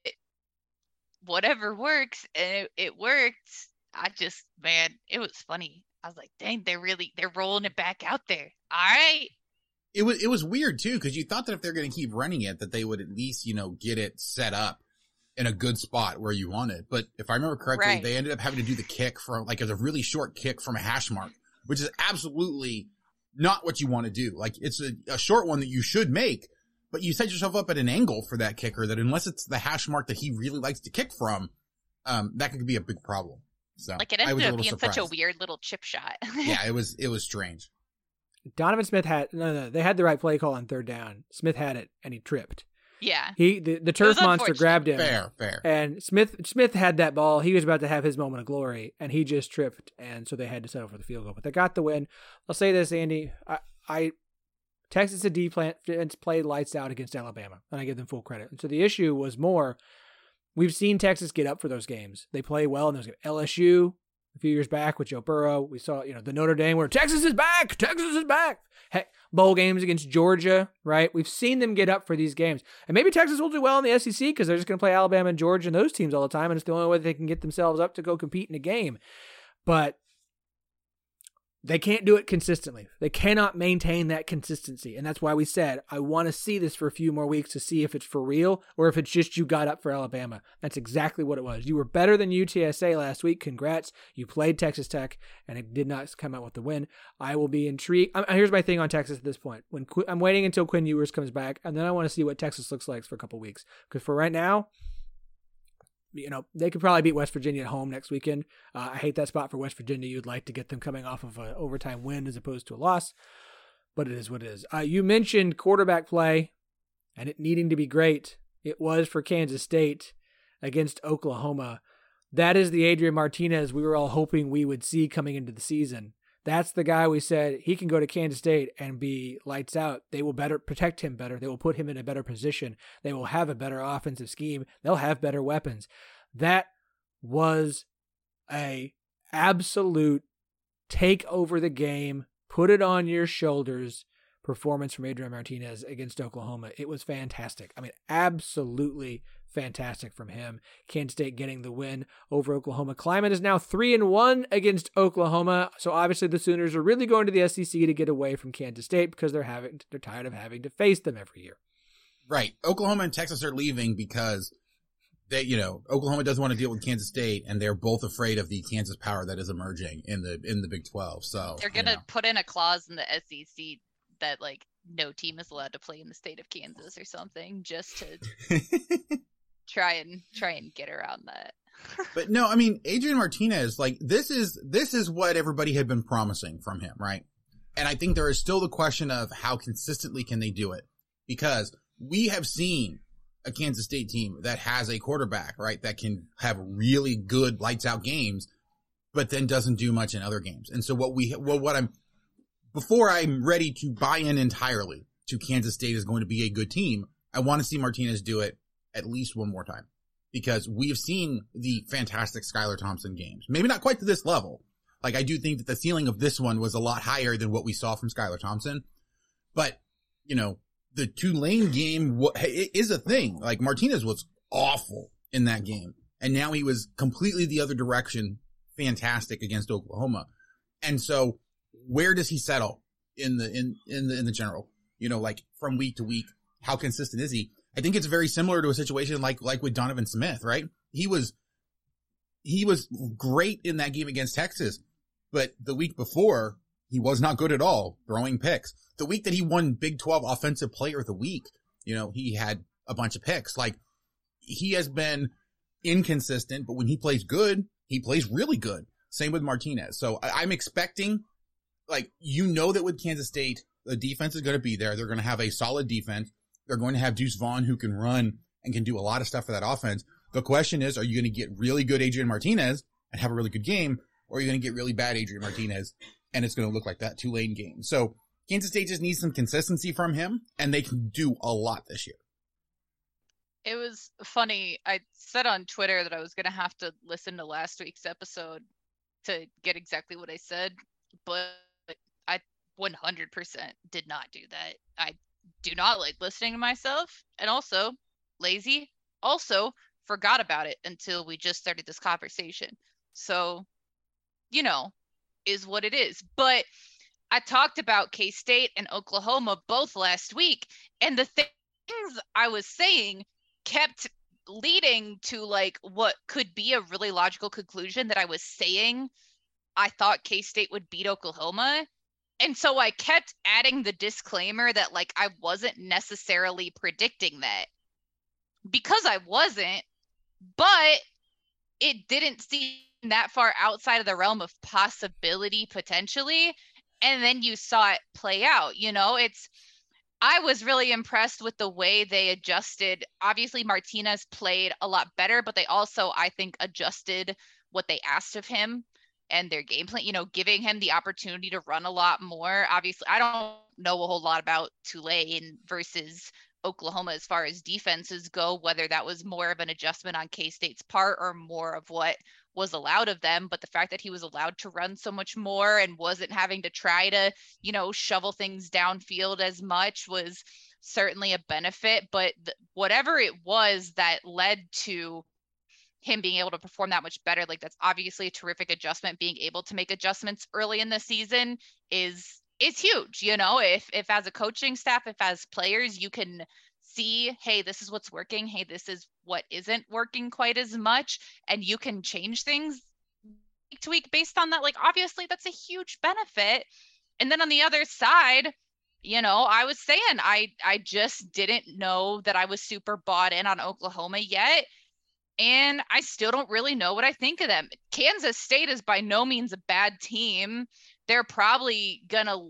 Whatever works, and it, it worked. I just, man, it was funny. I was like, dang, they're really, they're rolling it back out there. All right. It was, it was weird too, because you thought that if they're going to keep running it, that they would at least, you know, get it set up in a good spot where you want it. But if I remember correctly, Right. they ended up having to do the kick from, like, as a really short kick from a hash mark, which is absolutely not what you want to do. Like, it's a, a short one that you should make, but you set yourself up at an angle for that kicker that unless it's the hash mark that he really likes to kick from, um, that could be a big problem. So Like it I was ended a up little being surprised. such a weird little chip shot. Yeah, it was, it was strange. Donovan Smith had no, no. They had the right play call on third down. Smith had it, and he tripped. Yeah. He the, the turf was monster unfortunate. grabbed him. Fair, fair. And Smith Smith had that ball. He was about to have his moment of glory, and he just tripped, and so they had to settle for the field goal. But they got the win. I'll say this, Andy. I, I Texas defense played lights out against Alabama, and I give them full credit. And so the issue was more, we've seen Texas get up for those games. They play well in those games. L S U a few years back with Joe Burrow. We saw, you know, the Notre Dame where Texas is back. Texas is back. Heck, bowl games against Georgia, right? We've seen them get up for these games. And maybe Texas will do well in the S E C because they're just going to play Alabama and Georgia and those teams all the time, and it's the only way they can get themselves up to go compete in a game. But they can't do it consistently. They cannot maintain that consistency. And that's why we said, I want to see this for a few more weeks to see if it's for real or if it's just you got up for Alabama. That's exactly what it was. You were better than U T S A last week. Congrats. You played Texas Tech, and it did not come out with the win. I will be intrigued. Um, here's my thing on Texas at this point. When Qu- I'm waiting until Quinn Ewers comes back, and then I want to see what Texas looks like for a couple weeks. Because for right now, you know, they could probably beat West Virginia at home next weekend. Uh, I hate that spot for West Virginia. You'd like to get them coming off of an overtime win as opposed to a loss, but it is what it is. Uh, you mentioned quarterback play and it needing to be great. It was for Kansas State against Oklahoma. That is the Adrian Martinez we were all hoping we would see coming into the season. That's the guy we said he can go to Kansas State and be lights out. They will better protect him better. They will put him in a better position. They will have a better offensive scheme. They'll have better weapons. That was a absolute take over the game, put it on your shoulders performance from Adrian Martinez against Oklahoma. It was fantastic. I mean, absolutely fantastic from him. Kansas State getting the win over Oklahoma. Kleiman is now three and one against Oklahoma. So obviously the Sooners are really going to the S E C to get away from Kansas State because they're having they're tired of having to face them every year. Right. Oklahoma and Texas are leaving because they, you know, Oklahoma doesn't want to deal with Kansas State, and they're both afraid of the Kansas power that is emerging in the in the Big twelve. So they're gonna you know. put in a clause in the S E C that like no team is allowed to play in the state of Kansas or something, just to try and try and get around that. But no, I mean, Adrian Martinez, like this is this is what everybody had been promising from him, right? And I think there is still the question of how consistently can they do it, because we have seen a Kansas State team that has a quarterback, right, that can have really good lights out games, but then doesn't do much in other games. And so what we, well, what I'm, before I'm ready to buy in entirely to Kansas State is going to be a good team, I want to see Martinez do it at least one more time, because we've seen the fantastic Skylar Thompson games. Maybe not quite to this level. Like, I do think that the ceiling of this one was a lot higher than what we saw from Skylar Thompson, but you know, the Tulane game is a thing. Like, Martinez was awful in that game, and now he was completely the other direction, fantastic against Oklahoma. And so, where does he settle in the in in the in the general? You know, like from week to week, how consistent is he? I think it's very similar to a situation like like with Donovan Smith, right? He was he was great in that game against Texas, but the week before, he was not good at all, throwing picks. The week that he won Big twelve Offensive Player of the Week, you know, he had a bunch of picks. Like, he has been inconsistent, but when he plays good, he plays really good. Same with Martinez. So I, I'm expecting, like, you know that with Kansas State, the defense is going to be there. They're going to have a solid defense. They're going to have Deuce Vaughn, who can run and can do a lot of stuff for that offense. The question is, are you going to get really good Adrian Martinez and have a really good game, or are you going to get really bad Adrian Martinez and it's going to look like that Tulane game? So Kansas State just needs some consistency from him, and they can do a lot this year. It was funny. I said on Twitter that I was going to have to listen to last week's episode to get exactly what I said, but I one hundred percent did not do that. I do not like listening to myself, and also lazy. Also forgot about it until we just started this conversation. So, you know, is what it is. But I talked about K-State and Oklahoma both last week, and the things I was saying kept leading to like what could be a really logical conclusion that I was saying I thought K-State would beat Oklahoma. And so I kept adding the disclaimer that like I wasn't necessarily predicting that, because I wasn't, but it didn't seem that far outside of the realm of possibility potentially. And then you saw it play out. You know, it's, I was really impressed with the way they adjusted. Obviously, Martinez played a lot better, but they also, I think, adjusted what they asked of him and their game plan, you know, giving him the opportunity to run a lot more. Obviously, I don't know a whole lot about Tulane versus Oklahoma as far as defenses go, whether that was more of an adjustment on K-State's part or more of what was allowed of them. But the fact that he was allowed to run so much more and wasn't having to try to, you know, shovel things downfield as much was certainly a benefit. But th- whatever it was that led to him being able to perform that much better, like that's obviously a terrific adjustment. Being able to make adjustments early in the season is is huge. You know, if if as a coaching staff, if as players, you can see, hey, this is what's working. Hey, this is what isn't working quite as much. And you can change things week to week based on that. Like, obviously, that's a huge benefit. And then on the other side, you know, I was saying I I just didn't know that I was super bought in on Oklahoma yet. And I still don't really know what I think of them. Kansas State is by no means a bad team. They're probably going to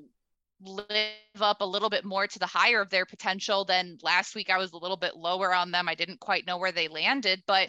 live up a little bit more to the higher of their potential than last week. I was a little bit lower on them. I didn't quite know where they landed, but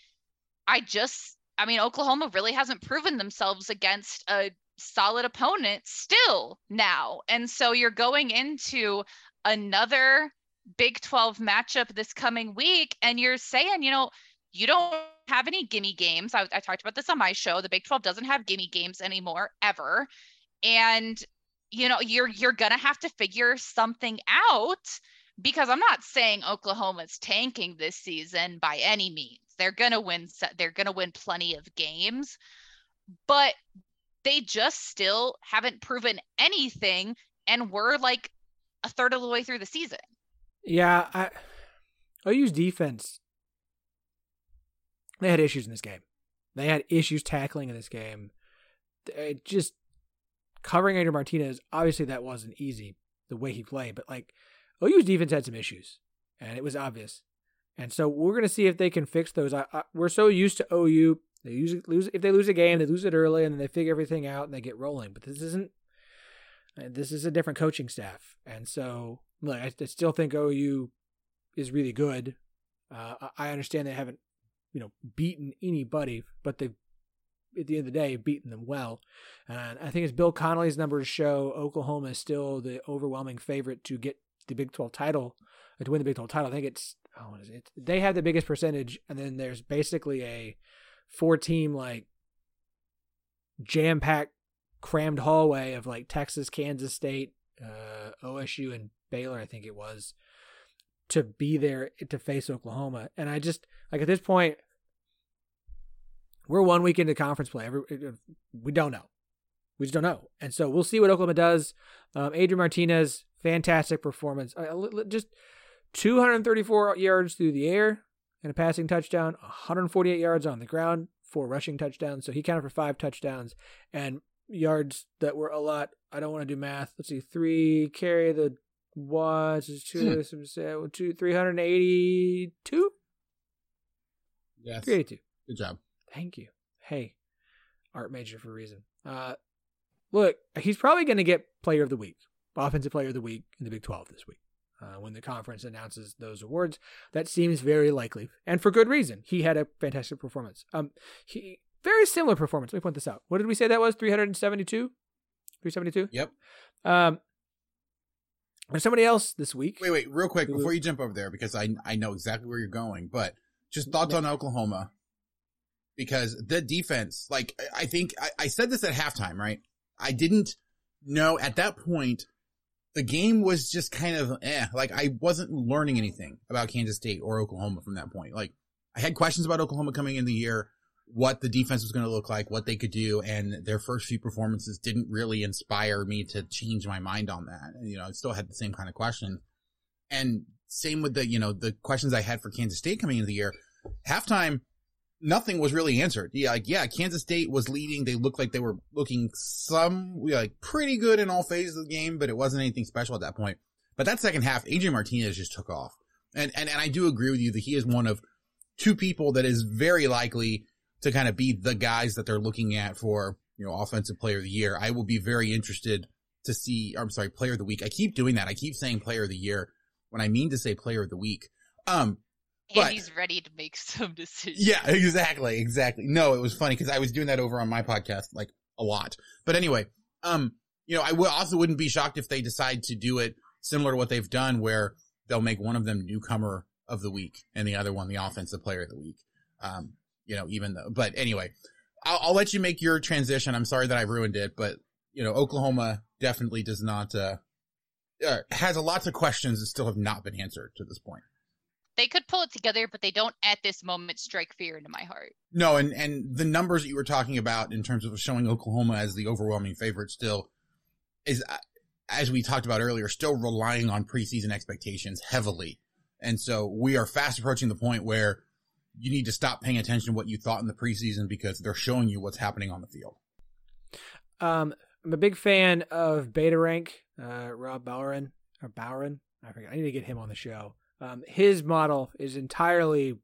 I just, I mean, Oklahoma really hasn't proven themselves against a solid opponent still now. And so you're going into another Big twelve matchup this coming week, and you're saying, you know, you don't have any gimme games. I, I talked about this on my show. The Big twelve doesn't have gimme games anymore, ever. And, you know, you're you're going to have to figure something out, because I'm not saying Oklahoma's tanking this season by any means. They're going to win. They're going to win plenty of games, but they just still haven't proven anything. And we're like a third of the way through the season. Yeah. I, I'll use defense they had issues in this game. They had issues tackling in this game. It just covering Adrian Martinez, obviously that wasn't easy the way he played, but like O U's defense had some issues, and it was obvious. And so we're going to see if they can fix those. I, I, we're so used to O U. They usually lose if they lose a game, they lose it early, and then they figure everything out and they get rolling. But this isn't. This is a different coaching staff, and so look, I, I still think O U is really good. Uh, I understand they haven't, you know, beaten anybody, but they've at the end of the day beaten them well. And I think as Bill Connolly's numbers show, Oklahoma is still the overwhelming favorite to get the Big twelve title, to win the Big twelve title. I think it's oh, what is it? They have the biggest percentage, and then there's basically a four-team like jam-packed, crammed hallway of like Texas, Kansas State, uh, O S U, and Baylor. I think it was to be there to face Oklahoma. And I just like at this point, we're one week into conference play. Every, we don't know. We just don't know. And so we'll see what Oklahoma does. Um, Adrian Martinez, fantastic performance. Uh, just two hundred thirty-four yards through the air and a passing touchdown, one hundred forty-eight yards on the ground, four rushing touchdowns. So he counted for five touchdowns and yards that were a lot. I don't want to do math. Let's see. Three carry the watch is two, hmm. two, three hundred eighty-two? Yes. three eighty-two. Good job. Thank you. Hey, art major for a reason. Uh, look, he's probably going to get player of the week, offensive player of the week in the Big twelve this week uh, when the conference announces those awards. That seems very likely, and for good reason. He had a fantastic performance. Um, he very similar performance. Let me point this out. What did we say that was? three seventy-two? three seventy-two? Yep. Um, there's somebody else this week. Wait, wait, real quick before you jump over there, because I I know exactly where you're going, but just thoughts on Oklahoma. Because the defense, like, I think I, I said this at halftime, right? I didn't know at that point, the game was just kind of eh. Like, I wasn't learning anything about Kansas State or Oklahoma from that point. Like, I had questions about Oklahoma coming in the year, what the defense was going to look like, what they could do, and their first few performances didn't really inspire me to change my mind on that. And, you know, I still had the same kind of question. And same with the, you know, the questions I had for Kansas State coming into the year. Halftime, nothing was really answered. Yeah, like, yeah, Kansas State was leading. They looked like they were looking some, like, pretty good in all phases of the game, but it wasn't anything special at that point. But that second half, Adrian Martinez just took off. And, and, and I do agree with you that he is one of two people that is very likely to kind of be the guys that they're looking at for, you know, offensive player of the year. I will be very interested to see, I'm sorry, player of the week. I keep doing that. I keep saying player of the year when I mean to say player of the week. Um, And he's ready to make some decisions. Yeah, exactly, exactly. No, it was funny because I was doing that over on my podcast like a lot. But anyway, um, you know, I w- also wouldn't be shocked if they decide to do it similar to what they've done, where they'll make one of them newcomer of the week and the other one the offensive player of the week. Um, you know, even though, but anyway, I'll, I'll let you make your transition. I'm sorry that I ruined it, but you know, Oklahoma definitely does not uh, uh has a lots of questions that still have not been answered to this point. They could pull it together, but they don't at this moment strike fear into my heart. No, and, and the numbers that you were talking about in terms of showing Oklahoma as the overwhelming favorite still is, as we talked about earlier, still relying on preseason expectations heavily. And so we are fast approaching the point where you need to stop paying attention to what you thought in the preseason because they're showing you what's happening on the field. Um, I'm a big fan of Beta Rank, uh, Rob Boweren, or Boweren. I forget. I need to get him on the show. Um, his model is entirely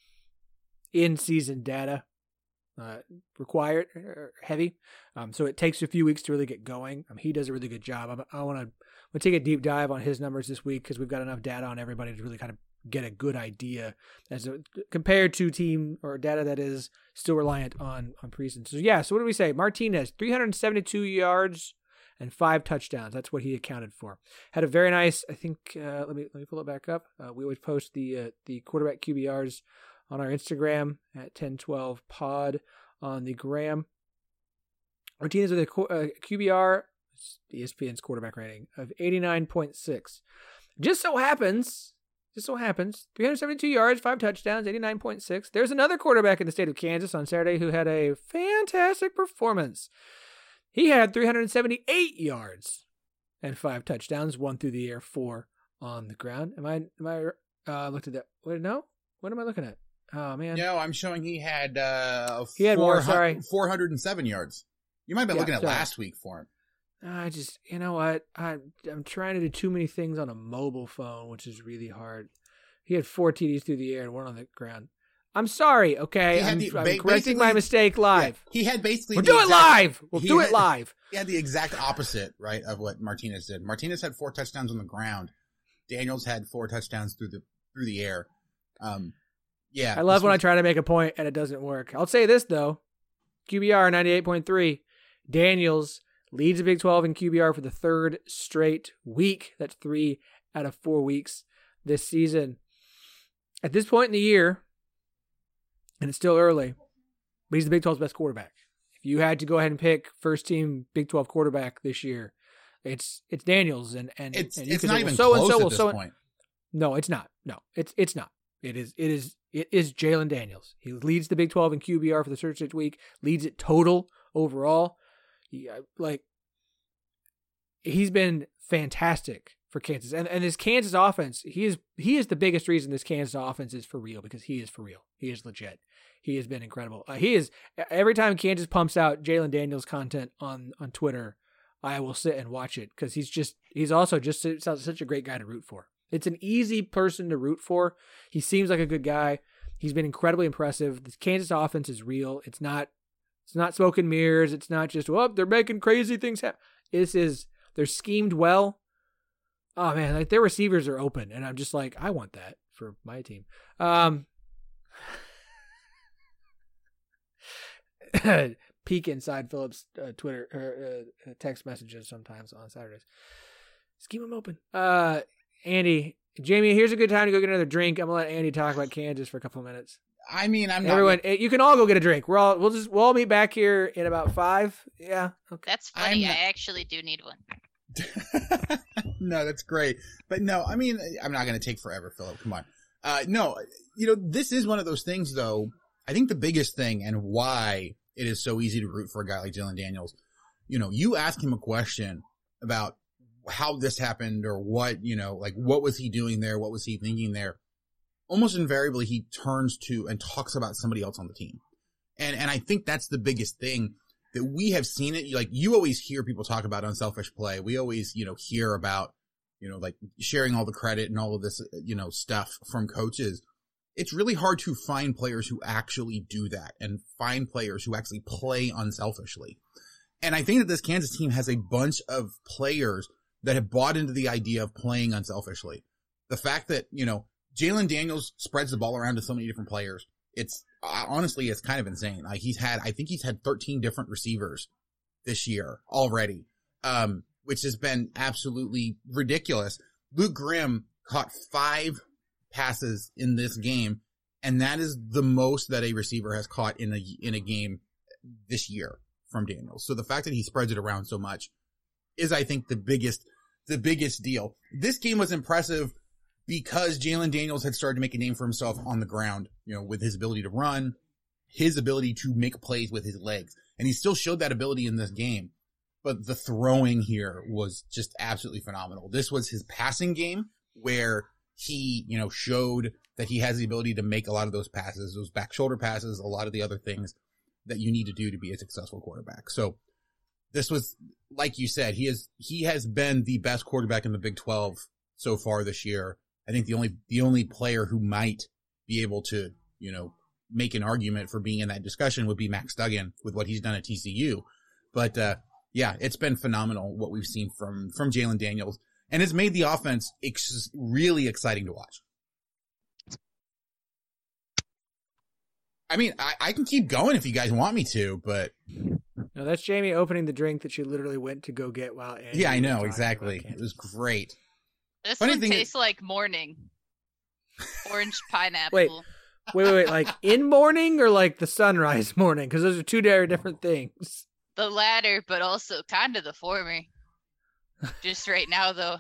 in-season data uh, required, or heavy. Um, so it takes a few weeks to really get going. Um, he does a really good job. I, I want to we'll take a deep dive on his numbers this week because we've got enough data on everybody to really kind of get a good idea as a, compared to team or data that is still reliant on on preseason. So yeah, so what do we say? Martinez, three hundred seventy-two yards and five touchdowns. That's what he accounted for. Had a very nice, I think, uh, let me let me pull it back up. Uh, we always post the uh, the quarterback Q B Rs on our Instagram at ten twelve pod on the gram. Martinez with a uh, Q B R, E S P N's quarterback rating, of eighty-nine point six. Just so happens, just so happens, three hundred seventy-two yards, five touchdowns, eighty-nine point six. There's another quarterback in the state of Kansas on Saturday who had a fantastic performance. He had three hundred seventy-eight yards and five touchdowns, one through the air, four on the ground. Am I, am I, uh, looked at that? Wait, no? What am I looking at? Oh man. No, I'm showing he had uh He had more, sorry. four hundred seven yards. You might have been Yeah, looking at sorry. last week for him. I just, you know what? I, I'm trying to do too many things on a mobile phone, which is really hard. He had four T Ds through the air and one on the ground. I'm sorry, okay? He had I'm, the- I'm ba- correcting basically- my mistake live. Yeah, he had basically We'll the do it exact- live. We'll he do it had- live. He had the exact opposite, right, of what Martinez did. Martinez had four touchdowns on the ground. Daniels had four touchdowns through the through the air. Um, yeah, I love this when I was- try to make a point and it doesn't work. I'll say this, though. Q B R ninety-eight point three. Daniels leads the Big twelve in Q B R for the third straight week. That's three out of four weeks this season. At this point in the year, and it's still early, but he's the Big twelve's best quarterback. If you had to go ahead and pick first team Big twelve quarterback this year, it's it's Daniels. And, and, It's and you it's can not say, even well, so and close so, at well, this so and- point. No, it's not. No, it's it's not. It is it is it is Jalen Daniels. He leads the Big twelve in Q B R for the third straight week. Leads it total overall. He, uh, like he's been fantastic for Kansas, and and his Kansas offense. He is he is the biggest reason this Kansas offense is for real, because he is for real. He is legit. He has been incredible. Uh, he is every time Kansas pumps out Jalen Daniels content on on Twitter, I will sit and watch it, because he's just he's also just such a great guy to root for. It's an easy person to root for. He seems like a good guy. He's been incredibly impressive. The Kansas offense is real. It's not it's not smoke and mirrors. It's not just, oh, they're making crazy things happen. This is they're schemed well. Oh man, like their receivers are open, and I'm just like, I want that for my team. Um peek inside Phillips' uh, Twitter or uh, text messages sometimes on Saturdays. Scheme them open. Uh, Andy, Jamie, here's a good time to go get another drink. I'm gonna let Andy talk about Kansas for a couple of minutes. I mean, I'm not. Everyone, eh, you can all go get a drink. We're all we'll just we'll all meet back here in about five. Yeah. Okay. That's funny. I'm not- I actually do need one. No, that's great. But no, I mean, I'm not going to take forever, Philip. Come on. Uh, no, you know, this is one of those things, though. I think the biggest thing and why it is so easy to root for a guy like Jalen Daniels, you know, you ask him a question about how this happened or what, you know, like what was he doing there? What was he thinking there? Almost invariably, he turns to and talks about somebody else on the team. And, and I think that's the biggest thing. That we have seen it, like you always hear people talk about unselfish play. We always, you know, hear about, you know, like sharing all the credit and all of this, you know, stuff from coaches. It's really hard to find players who actually do that and find players who actually play unselfishly. And I think that this Kansas team has a bunch of players that have bought into the idea of playing unselfishly. The fact that, you know, Jalen Daniels spreads the ball around to so many different players. It's uh, honestly, it's kind of insane. Like he's had, I think he's had thirteen different receivers this year already, um, which has been absolutely ridiculous. Luke Grimm caught five passes in this game, and that is the most that a receiver has caught in a in a game this year from Daniels. So the fact that he spreads it around so much is, I think, the biggest the biggest deal. This game was impressive because Jalen Daniels had started to make a name for himself on the ground, you know, with his ability to run, his ability to make plays with his legs. And he still showed that ability in this game. But the throwing here was just absolutely phenomenal. This was his passing game where he, you know, showed that he has the ability to make a lot of those passes, those back shoulder passes, a lot of the other things that you need to do to be a successful quarterback. So this was, like you said, he is, he has been the best quarterback in the Big twelve so far this year. I think the only, the only player who might be able to, you know, make an argument for being in that discussion would be Max Duggan with what he's done at T C U. But, uh, yeah, it's been phenomenal what we've seen from, from Jalen Daniels, and it's made the offense ex- really exciting to watch. I mean, I, I can keep going if you guys want me to, but No, that's Jamie opening the drink that she literally went to go get while Andy yeah, I was know, talking exactly. about It Kansas. was great. This Funny one thing is- tastes like morning. Orange pineapple. Wait. Wait, wait, wait, like in morning or like the sunrise morning? Because those are two very different things. The latter, but also kind of the former. Just right now, though.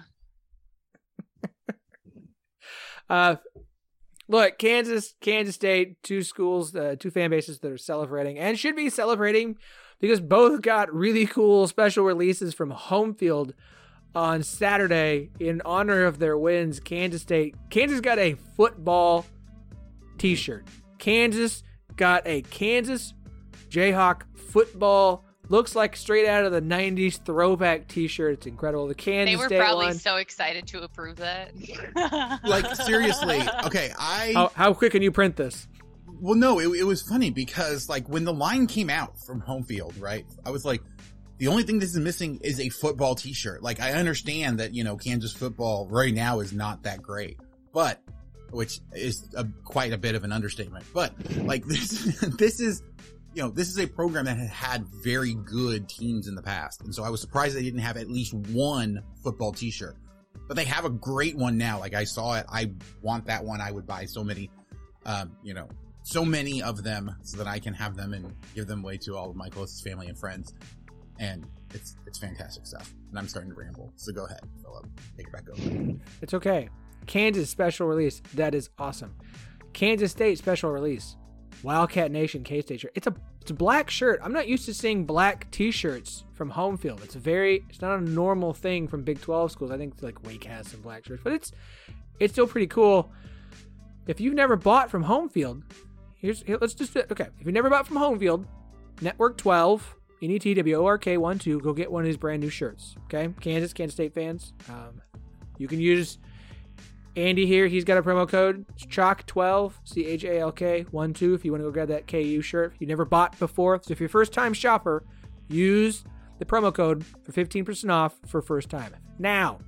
Uh, look, Kansas, Kansas State, two schools, uh, two fan bases that are celebrating and should be celebrating because both got really cool special releases from home field on Saturday in honor of their wins. Kansas State, Kansas got a football t-shirt. Kansas got a Kansas Jayhawk football. Looks like straight out of the nineties throwback t-shirt. It's incredible. The Kansas They were State probably one. so excited to approve that. Like, seriously. Okay, I... How, how quick can you print this? Well, no, it, it was funny because, like, when the line came out from home field, right, I was like, the only thing this is missing is a football t-shirt. Like, I understand that, you know, Kansas football right now is not that great, but, which is a, quite a bit of an understatement. But, like, this, this is... You know, this is a program that had had very good teams in the past. And so I was surprised they didn't have at least one football t-shirt. But they have a great one now. Like, I saw it. I want that one. I would buy so many, um, you know, so many of them so that I can have them and give them away to all of my closest family and friends. And it's it's fantastic stuff. And I'm starting to ramble. So go ahead, Philip. Take it back over. It's okay. Kansas special release. That is awesome. Kansas State special release. Wildcat Nation K-State shirt. It's a it's a black shirt. I'm not used to seeing black t-shirts from home field. It's a very it's not a normal thing from Big twelve schools. I think like Wake has some black shirts, but it's it's still pretty cool. If you've never bought from home field, here's here, let's just okay. If you've never bought from home field, Network twelve, N E T W O R K one two, go get one of these brand new shirts. Okay, Kansas Kansas State fans, um, you can use Andy here. He's got a promo code. It's Chalk twelve, C H A L K one two. If you want to go grab that K U shirt you never bought before. So if you're a first time shopper, use the promo code for fifteen percent off for first time. Now,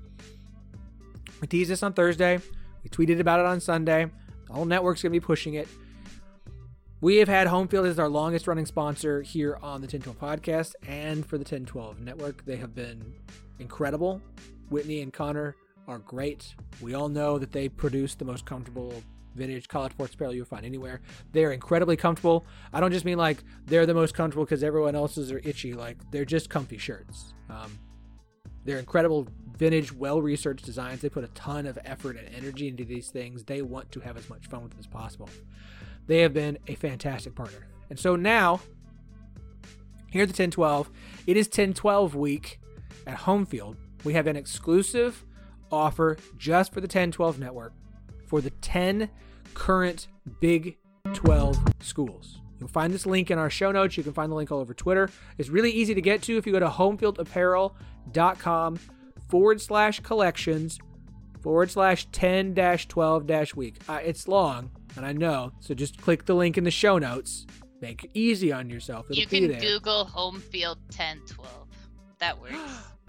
we teased this on Thursday. We tweeted about it on Sunday. The whole network's going to be pushing it. We have had Home Field as our longest running sponsor here on the ten twelve podcast and for the ten twelve network. They have been incredible. Whitney and Connor are great. We all know that they produce the most comfortable vintage college sports apparel you'll find anywhere. They're incredibly comfortable. I don't just mean like they're the most comfortable because everyone else's are itchy. Like, they're just comfy shirts. Um, they're incredible vintage, well-researched designs. They put a ton of effort and energy into these things. They want to have as much fun with them as possible. They have been a fantastic partner. And so now, here at the ten twelve, it is ten twelve week at Home Field. We have an exclusive offer just for the ten twelve network for the ten current Big twelve schools. You'll find this link in our show notes. You can find the link all over Twitter. It's really easy to get to if you go to homefieldapparel.com forward slash collections forward slash 10 dash 12 dash week. Uh, it's long, and I know, so just click the link in the show notes. Make it easy on yourself. It'll you be can there. Google Home Field ten twelve. That works.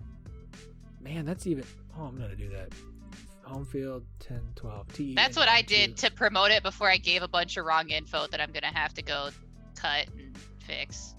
Man, that's even... Oh, I'm going to do that. Home Field ten twelve. T E That's what I did to promote it before I gave a bunch of wrong info that I'm going to have to go cut and fix.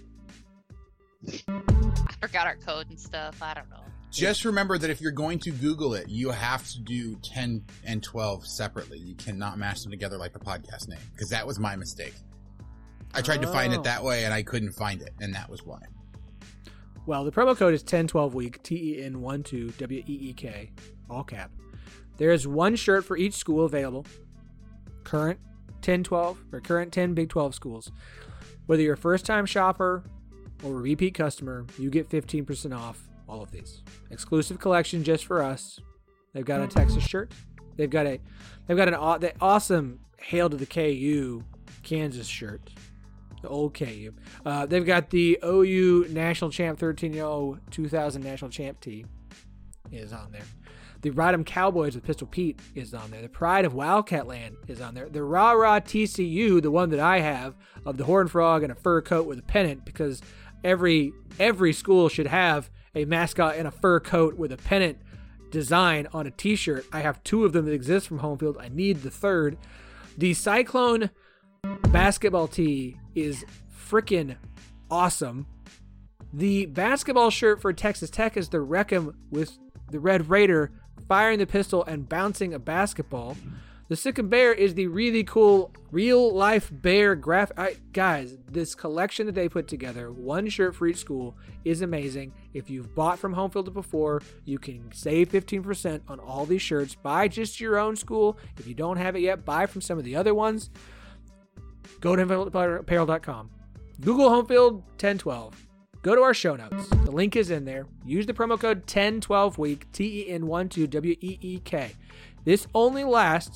I forgot our code and stuff. I don't know. Just remember that if you're going to Google it, you have to do ten and twelve separately. You cannot mash them together like the podcast name, because that was my mistake. I tried to find Oh. it that way, and I couldn't find it, and that was why. Well, the promo code is ten twelve week, T E N one two W E E K, all cap. There is one shirt for each school available. Current ten twelve, or current ten Big twelve schools. Whether you're a first-time shopper or a repeat customer, you get fifteen percent off all of these. Exclusive collection just for us. They've got a Texas shirt. They've got a, they've got an aw- the awesome Hail to the K U Kansas shirt. The old K U. Uh, they've got the O U National Champ thirteen oh two thousand National Champ tee is on there. The Ride 'em Cowboys with Pistol Pete is on there. The Pride of Wildcat Land is on there. The Rah Rah T C U, the one that I have, of the Horned Frog and a fur coat with a pennant, because every every school should have a mascot in a fur coat with a pennant design on a t-shirt. I have two of them that exist from Home Field. I need the third. The Cyclone basketball tee is freaking awesome. The basketball shirt for Texas Tech is the Wreckham with the Red Raider firing the pistol and bouncing a basketball. The Sick and Bear is the really cool real life bear graphic. I, guys, this collection that they put together, one shirt for each school, is amazing. If you've bought from Home Field before, you can save fifteen percent on all these shirts. Buy just your own school. If you don't have it yet, buy from some of the other ones. Go to homefieldapparel dot com. Google Home Field ten twelve. Go to our show notes. The link is in there. Use the promo code ten twelve week, T E N one two W E E K. This only lasts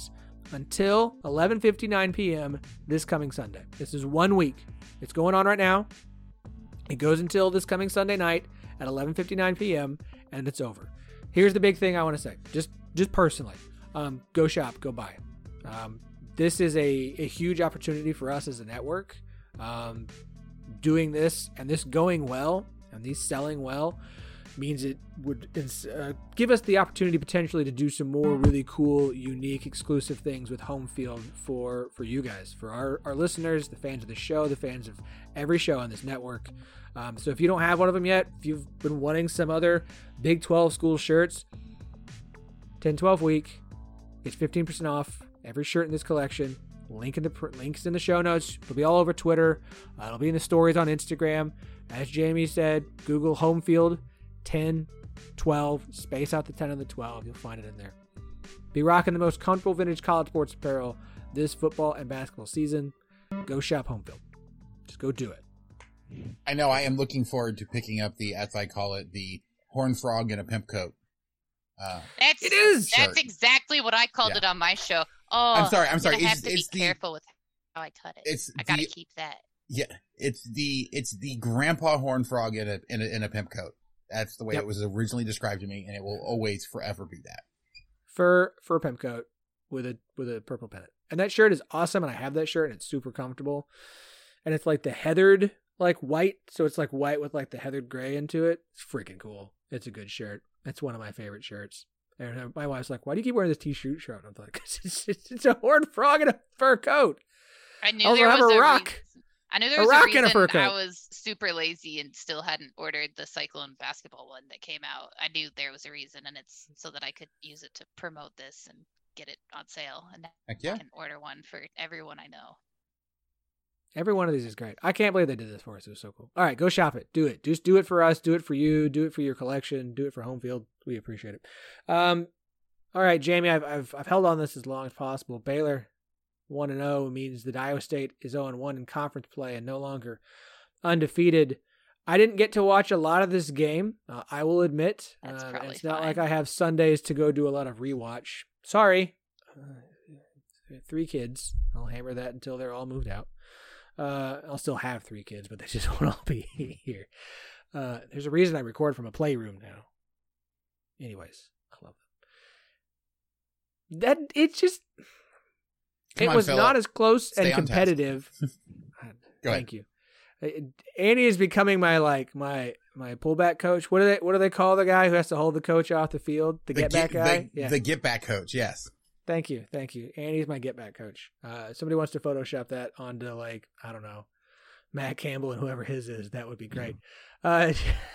until eleven fifty-nine p.m. this coming Sunday. This is one week. It's going on right now. It goes until this coming Sunday night at eleven fifty-nine p.m. and it's over. Here's the big thing I want to say, just just personally. Um, go shop, go buy it. Um, this is a, a huge opportunity for us as a network. Um, doing this and this going well and these selling well means it would uh, give us the opportunity potentially to do some more really cool, unique, exclusive things with Home Field for, for you guys, for our, our listeners, the fans of the show, the fans of every show on this network. Um, so if you don't have one of them yet, if you've been wanting some other Big twelve school shirts, ten twelve week, it's fifteen percent off every shirt in this collection. Link in the links in the show notes. It'll be all over Twitter. Uh, it'll be in the stories on Instagram. As Jamie said, Google Home Field ten twelve, space out the ten and the twelve. You'll find it in there. Be rocking the most comfortable vintage college sports apparel this football and basketball season. Go shop Home Field. Just go do it. I know I am looking forward to picking up the, as I call it, the horn frog in a pimp coat. Uh, that's it is. That's shirt. exactly what I called Yeah. it on my show. Oh, I'm sorry. I'm sorry. I have It's, to it's be the careful with how I cut it. it's I gotta the, keep that. yeah. It's the it's the grandpa horn frog in a in a, in a pimp coat. That's the way Yep. it was originally described to me, and it will always forever be that. Fur fur pimp coat with a with a purple pennant. And that shirt is awesome, and I have that shirt and it's super comfortable. And it's like the heathered like white, so it's like white with like the heathered gray into it. It's freaking cool. It's a good shirt. It's one of my favorite shirts. And my wife's like, "Why do you keep wearing this t-shirt shirt?" And I'm like, it's, it's, "It's a horned frog in a fur coat." I knew I also there have was a a rock. reason. I knew there A was a, rock reason and a fur coat. I was super lazy and still hadn't ordered the Cyclone basketball one that came out. I knew there was a reason, and it's so that I could use it to promote this and get it on sale. And now Heck yeah. I can order one for everyone I know. Every one of these is great. I can't believe they did this for us. It was so cool. All right, go shop it. Do it. Just do it for us. Do it for you. Do it for your collection. Do it for Home Field. We appreciate it. Um, all right, Jamie, I've I've I've held on this as long as possible. Baylor one and zero means that Iowa State is zero and one in conference play and no longer undefeated. I didn't get to watch a lot of this game. Uh, I will admit. That's Uh, probably it's not fine. like I have Sundays to go do a lot of rewatch. Sorry. Uh, three kids. I'll hammer that until they're all moved out. Uh, I'll still have three kids, but they just won't all be here. Uh, there's a reason I record from a playroom now. Anyways, I love them. That it's just Come it on, was Phillip. not as close Stay and on task. competitive. Go Thank you. Uh, Andy is becoming my like my my pullback coach. What do they what do they call the guy who has to hold the coach off the field? The, get back get- guy. The, yeah. the get back coach. Yes. Thank you, thank you. Andy's my get back coach. Uh, somebody wants to Photoshop that onto like I don't know, Matt Campbell and whoever his is. That would be great. Uh,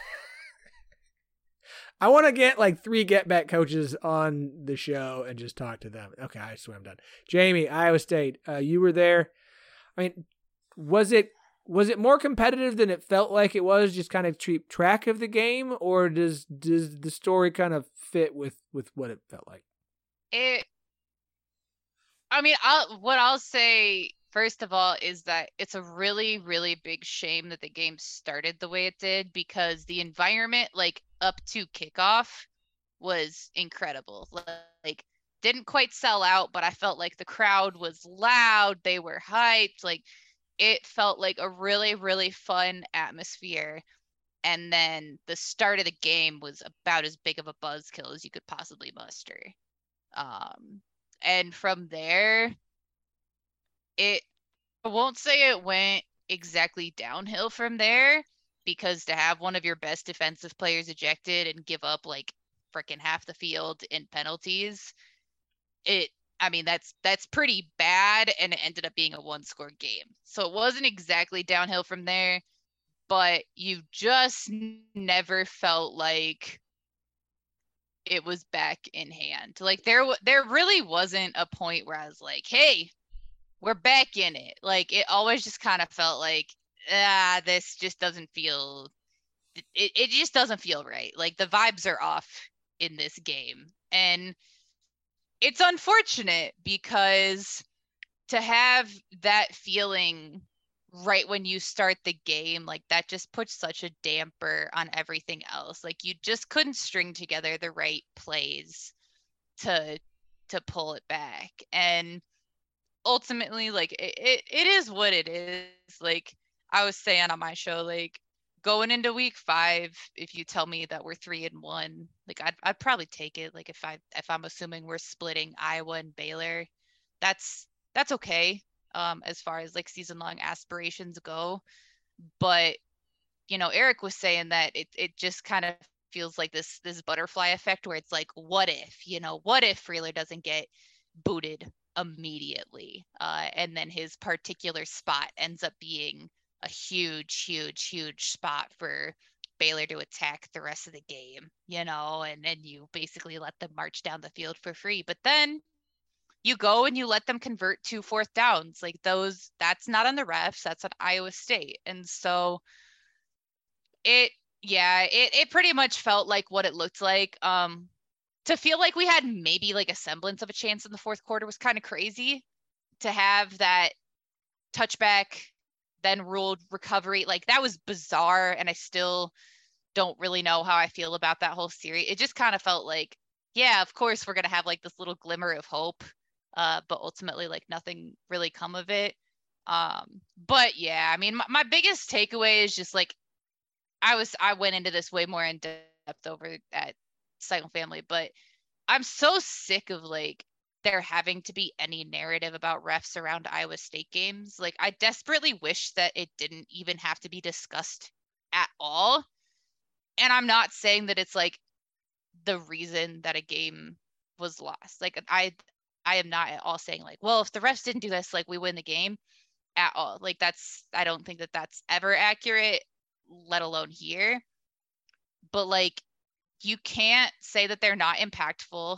I want to get like three get back coaches on the show and just talk to them. Okay, I swear I'm done. Jamie, Iowa State, uh, you were there. I mean, was it was it more competitive than it felt like it was? Just kind of keep track of the game, or does does the story kind of fit with with what it felt like? It. I mean, I'll, what I'll say first of all is that it's a really, really big shame that the game started the way it did because the environment, like up to kickoff, was incredible. Like, didn't quite sell out, but I felt like the crowd was loud. They were hyped. Like, it felt like a really, really fun atmosphere. And then the start of the game was about as big of a buzzkill as you could possibly muster. Um, and from there, it, I won't say it went exactly downhill from there because to have one of your best defensive players ejected and give up like freaking half the field in penalties, it, I mean, that's, that's pretty bad. And it ended up being a one score game. So it wasn't exactly downhill from there, but you just never felt like it was back in hand. Like there, w- there really wasn't a point where I was like, "Hey, we're back in it." Like it always just kind of felt like, ah, this just doesn't feel. It it just doesn't feel right. Like the vibes are off in this game, and it's unfortunate because to have that feeling right when you start the game, like that just puts such a damper on everything else. Like you just couldn't string together the right plays to to pull it back. And ultimately, like, it, it, it is what it is. Like I was saying on my show, like, going into week five, if you tell me that we're three and one, like I'd I'd probably take it. Like if I if I'm assuming we're splitting Iowa and Baylor, that's that's okay. Um, as far as like season long aspirations go. But you know, Eric was saying that it it just kind of feels like this this butterfly effect where it's like, what if, you know, what if Freyler doesn't get booted immediately, uh, and then his particular spot ends up being a huge, huge, huge spot for Baylor to attack the rest of the game, you know, and then you basically let them march down the field for free. But then you go and you let them convert to fourth downs. Like those, that's not on the refs, that's on Iowa State. And so it, yeah, it, it pretty much felt like what it looked like. Um, to feel like we had maybe like a semblance of a chance in the fourth quarter was kind of crazy. To have that touchback then ruled recovery, like that was bizarre, and I still don't really know how I feel about that whole series. It just kind of felt like, yeah, of course we're gonna have like this little glimmer of hope, uh, but ultimately like nothing really come of it. Um, but yeah, I mean, my, my biggest takeaway is just like I was I went into this way more in depth over at Cycle Family, but I'm so sick of like there having to be any narrative about refs around Iowa State games. Like I desperately wish that it didn't even have to be discussed at all. And I'm not saying that it's like the reason that a game was lost. Like I, I am not at all saying like, well, if the refs didn't do this, like we win the game at all. Like that's, I don't think that that's ever accurate, let alone here. But like, you can't say that they're not impactful.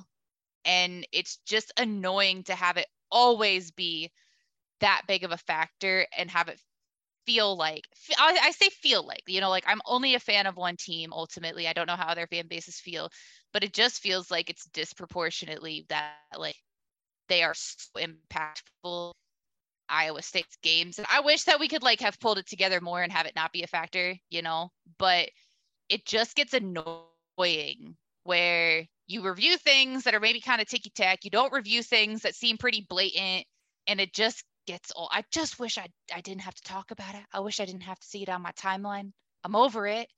And it's just annoying to have it always be that big of a factor and have it feel like, I, I say feel like, you know, like I'm only a fan of one team ultimately. I don't know how other fan bases feel, but it just feels like it's disproportionately that like they are so impactful Iowa State's games. And I wish that we could like have pulled it together more and have it not be a factor, you know, but it just gets annoying where you review things that are maybe kind of ticky-tack. You don't review things that seem pretty blatant, and it just gets old. I just wish I I didn't have to talk about it. I wish I didn't have to see it on my timeline. I'm over it,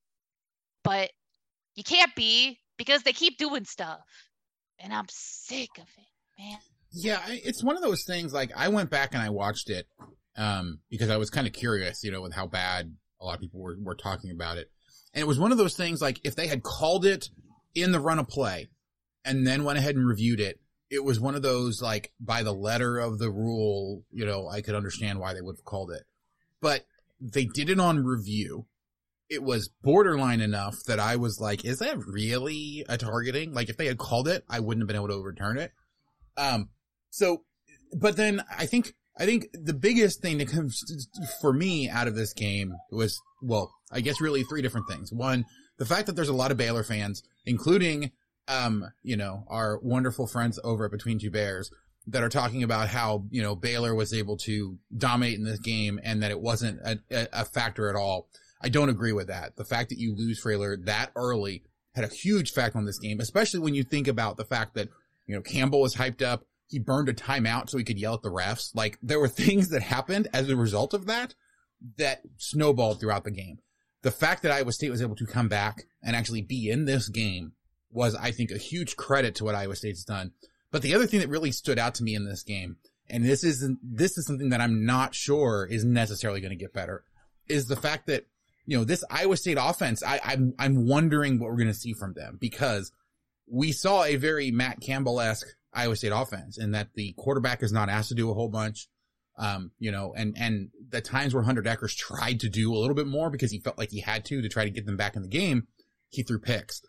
but you can't be because they keep doing stuff, and I'm sick of it, man. Yeah, it's one of those things, like, I went back and I watched it um, because I was kind of curious, you know, with how bad a lot of people were, were talking about it. And it was one of those things, like, if they had called it in the run of play and then went ahead and reviewed it, it was one of those, like, by the letter of the rule, you know, I could understand why they would have called it. But they did it on review. It was borderline enough that I was like, is that really a targeting? Like, if they had called it, I wouldn't have been able to overturn it. Um, so, but then I think, I think the biggest thing that comes for me out of this game was, well, I guess really three different things. One, the fact that there's a lot of Baylor fans, including, um, you know, our wonderful friends over at Between Two Bears, that are talking about how, you know, Baylor was able to dominate in this game and that it wasn't a, a factor at all. I don't agree with that. The fact that you lose Freyler that early had a huge effect on this game, especially when you think about the fact that, you know, Campbell was hyped up. He burned a timeout so he could yell at the refs. Like, there were things that happened as a result of that that snowballed throughout the game. The fact that Iowa State was able to come back and actually be in this game was, I think, a huge credit to what Iowa State's done. But the other thing that really stood out to me in this game, and this is this is something that I'm not sure is necessarily going to get better, is the fact that, you know, this Iowa State offense, I, I'm I'm wondering what we're going to see from them, because we saw a very Matt Campbell-esque Iowa State offense in that the quarterback is not asked to do a whole bunch, um, you know, and and the times where Hunter Dekkers tried to do a little bit more because he felt like he had to to try to get them back in the game, he threw picks.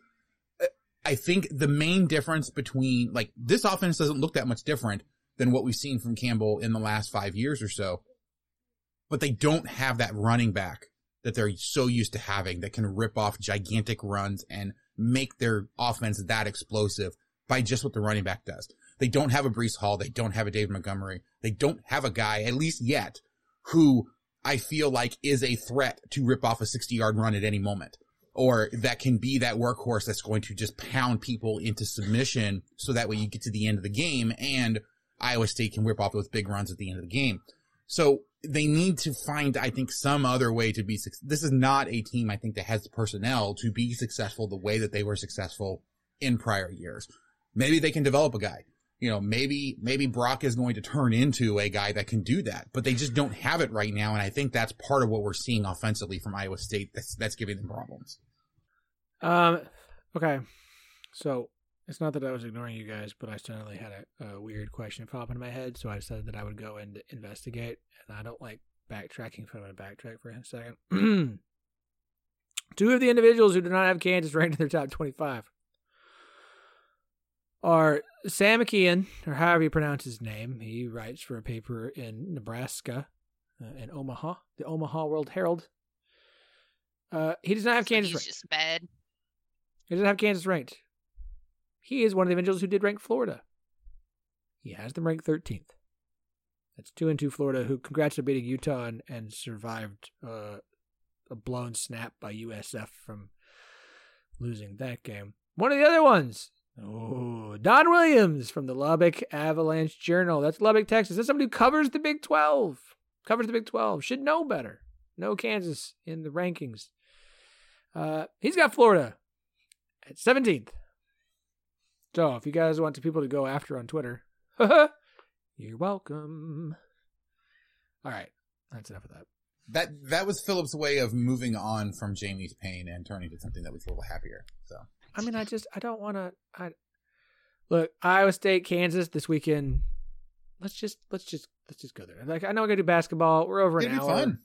I think the main difference between, like, this offense doesn't look that much different than what we've seen from Campbell in the last five years or so, but they don't have that running back that they're so used to having that can rip off gigantic runs and make their offense that explosive by just what the running back does. They don't have a Breece Hall. They don't have a David Montgomery. They don't have a guy, at least yet, who I feel like is a threat to rip off a sixty-yard run at any moment. or that can be that workhorse that's going to just pound people into submission so that way you get to the end of the game and Iowa State can whip off those big runs at the end of the game. So they need to find, I think, some other way to be successful. This is not a team, I think, that has the personnel to be successful the way that they were successful in prior years. Maybe they can develop a guy. You know, maybe, maybe Brock is going to turn into a guy that can do that, but they just don't have it right now. And I think that's part of what we're seeing offensively from Iowa State. That's, that's giving them problems. Um, okay. So it's not that I was ignoring you guys, but I suddenly had a, a weird question pop into my head. So I decided that I would go and investigate, and I don't like backtracking, so I'm going to backtrack for a second. Two of the individuals who do not have Kansas ranked in their top twenty-five are Sam McKeon, or however you pronounce his name. He writes for a paper in Nebraska, uh, in Omaha, the Omaha World Herald. Uh, he does not have So Kansas he's ranked. just bad. He doesn't have Kansas ranked. He is one of the individuals who did rank Florida. He has them ranked thirteenth. That's two and two Florida, who congrats on beating Utah and, and survived uh, a blown snap by U S F from losing that game. One of the other ones. Oh, Don Williams from the Lubbock Avalanche Journal. That's Lubbock, Texas. That's somebody who covers the Big twelve. Covers the Big twelve. Should know better. No Kansas in the rankings. Uh, he's got Florida at seventeenth. So if you guys want people to go after on Twitter, you're welcome. All right. That's enough of that. That, that was Philip's way of moving on from Jamie's pain and turning to something that was a little happier. So. I mean, I just, I don't want to, I, look, Iowa State, Kansas this weekend. Let's just, let's just, let's just go there. Like, I know we're going to do basketball. We're over an It'd be hour. fun.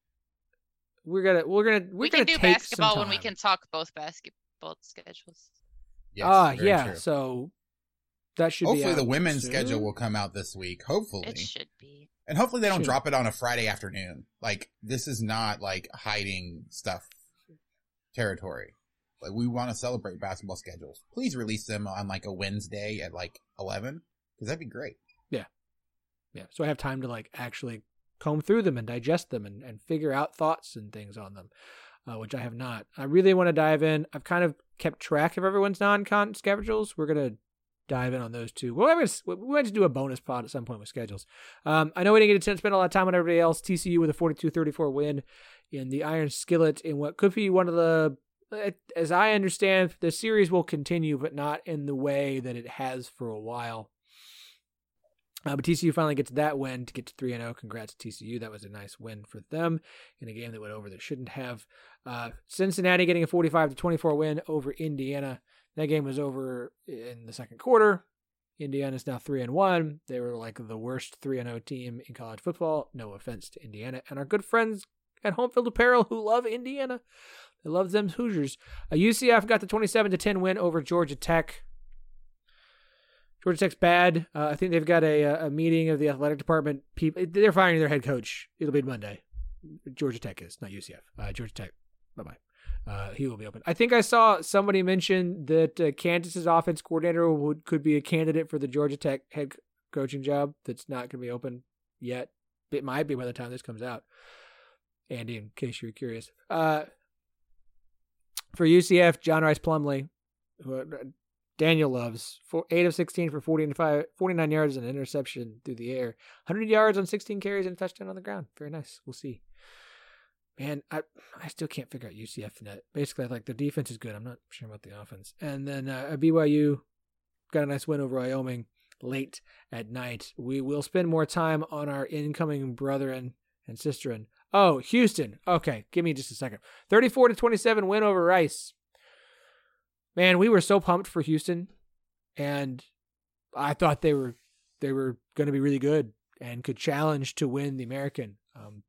We're going to, we're going to, we're We going can to do take basketball some when we time. can talk both basketball schedules. Yes, Ah, very yeah. true. So that should Hopefully be the out women's soon. schedule will come out this week. Hopefully. It should be. And hopefully they don't Should. drop it on a Friday afternoon. Like, this is not like hiding stuff territory. Like, we want to celebrate basketball schedules. Please release them on like a Wednesday at like eleven, because that'd be great. Yeah. So I have time to like actually comb through them and digest them and, and figure out thoughts and things on them, uh, which I have not. I really want to dive in. I've kind of kept track of everyone's non-con schedules. We're going to dive in on those two. Well, we might just do a bonus pod at some point with schedules. Um, I know we didn't get to spend a lot of time on everybody else. T C U with a forty-two thirty-four win in the Iron Skillet in what could be one of the, as I understand, the series will continue, but not in the way that it has for a while. Uh, but T C U finally gets that win to get to three and oh. Congrats to T C U. That was a nice win for them in a game that went over that shouldn't have. Uh, Cincinnati getting a forty-five to twenty-four win over Indiana. That game was over in the second quarter. Indiana's now three and one. They were like the worst three and oh team in college football. No offense to Indiana and our good friends at Home Field Apparel who love Indiana. They love them Hoosiers. Uh, U C F got the twenty-seven to ten win over Georgia Tech. Georgia Tech's bad. Uh, I think they've got a a meeting of the athletic department. People, they're firing their head coach. It'll be Monday. Georgia Tech is, not U C F. Uh, Georgia Tech. Bye-bye. Uh, he will be open. I think I saw somebody mention that uh, Kansas's offense coordinator would could be a candidate for the Georgia Tech head coaching job. That's not going to be open yet. It might be by the time this comes out. Andy, in case you're curious. Uh, for U C F, John Rice Plumlee, who Daniel loves, four, eight of sixteen for forty and five, forty-nine yards and an interception through the air. one hundred yards on sixteen carries and a touchdown on the ground. Very nice. We'll see. Man, I I still can't figure out U C F net. Basically, like the defense is good. I'm not sure about the offense. And then uh, B Y U got a nice win over Wyoming late at night. We will spend more time on our incoming brethren and sisterin. Oh, Houston. Okay, give me just a second. thirty-four to twenty-seven win over Rice. Man, we were so pumped for Houston, and I thought they were they were going to be really good and could challenge to win the American. Um,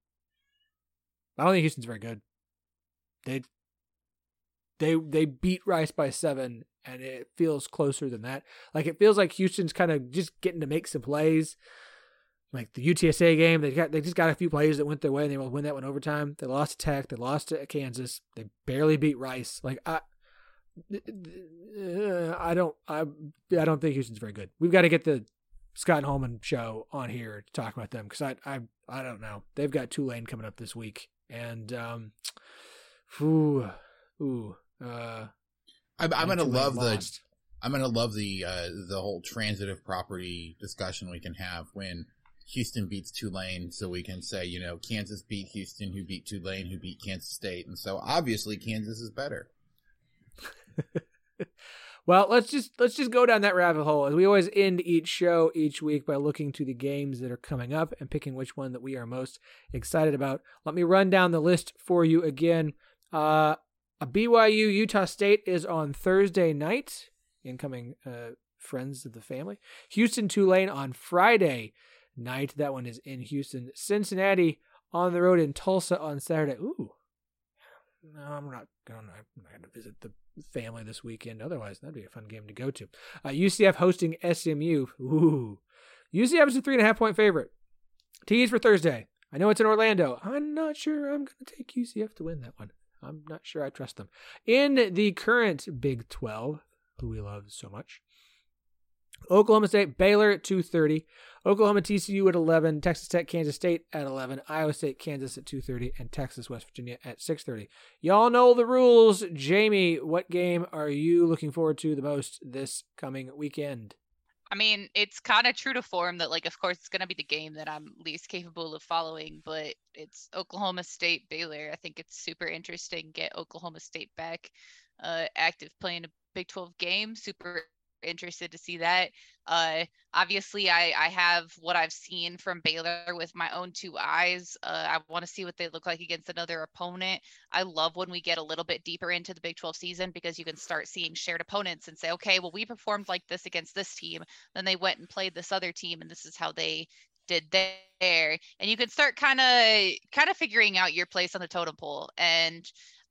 I don't think Houston's very good. They they they beat Rice by seven, and it feels closer than that. Like it feels like Houston's kind of just getting to make some plays. Like the U T S A game, they got they just got a few plays that went their way, and they will win that one overtime. They lost to Tech, they lost to Kansas, they barely beat Rice. Like I, I don't I I don't think Houston's very good. We've got to get the Scott Holman show on here to talk about them because I I I don't know. They've got Tulane coming up this week, and um, whew, Ooh. Uh, I'm, I'm gonna love lost. the. I'm gonna love the uh, the whole transitive property discussion we can have when Houston beats Tulane, so we can say, you know, Kansas beat Houston, who beat Tulane, who beat Kansas State, and so obviously Kansas is better. Well, let's just let's just go down that rabbit hole. As we always end each show each week by looking to the games that are coming up and picking which one that we are most excited about. Let me run down the list for you again. Uh, a B Y U Utah State is on Thursday night. Incoming uh, friends of the family. Houston Tulane on Friday night. That one is in Houston. Cincinnati on the road in Tulsa on Saturday. Ooh. No, I'm not going. I'm not going to visit the family this weekend. Otherwise, that'd be a fun game to go to. Uh, U C F hosting S M U. Ooh, U C F is a three and a half point favorite. Tease for Thursday. I know it's in Orlando. I'm not sure I'm going to take U C F to win that one. I'm not sure I trust them. In the current Big twelve, who we love so much, Oklahoma State, Baylor at two thirty, Oklahoma T C U at eleven, Texas Tech, Kansas State at eleven, Iowa State, Kansas at two thirty, and Texas, West Virginia at six thirty. Y'all know the rules. Jamie, what game are you looking forward to the most this coming weekend? I mean, it's kind of true to form that, like, of course, it's going to be the game that I'm least capable of following, but it's Oklahoma State, Baylor. I think it's super interesting. Get Oklahoma State back uh, active playing a Big twelve game. Super interested to see that. Uh, obviously, I, I have what I've seen from Baylor with my own two eyes. Uh, I want to see what they look like against another opponent. I love when we get a little bit deeper into the Big twelve season because you can start seeing shared opponents and say, okay, well, we performed like this against this team. Then they went and played this other team, and this is how they did there. And you can start kind of kind of figuring out your place on the totem pole. And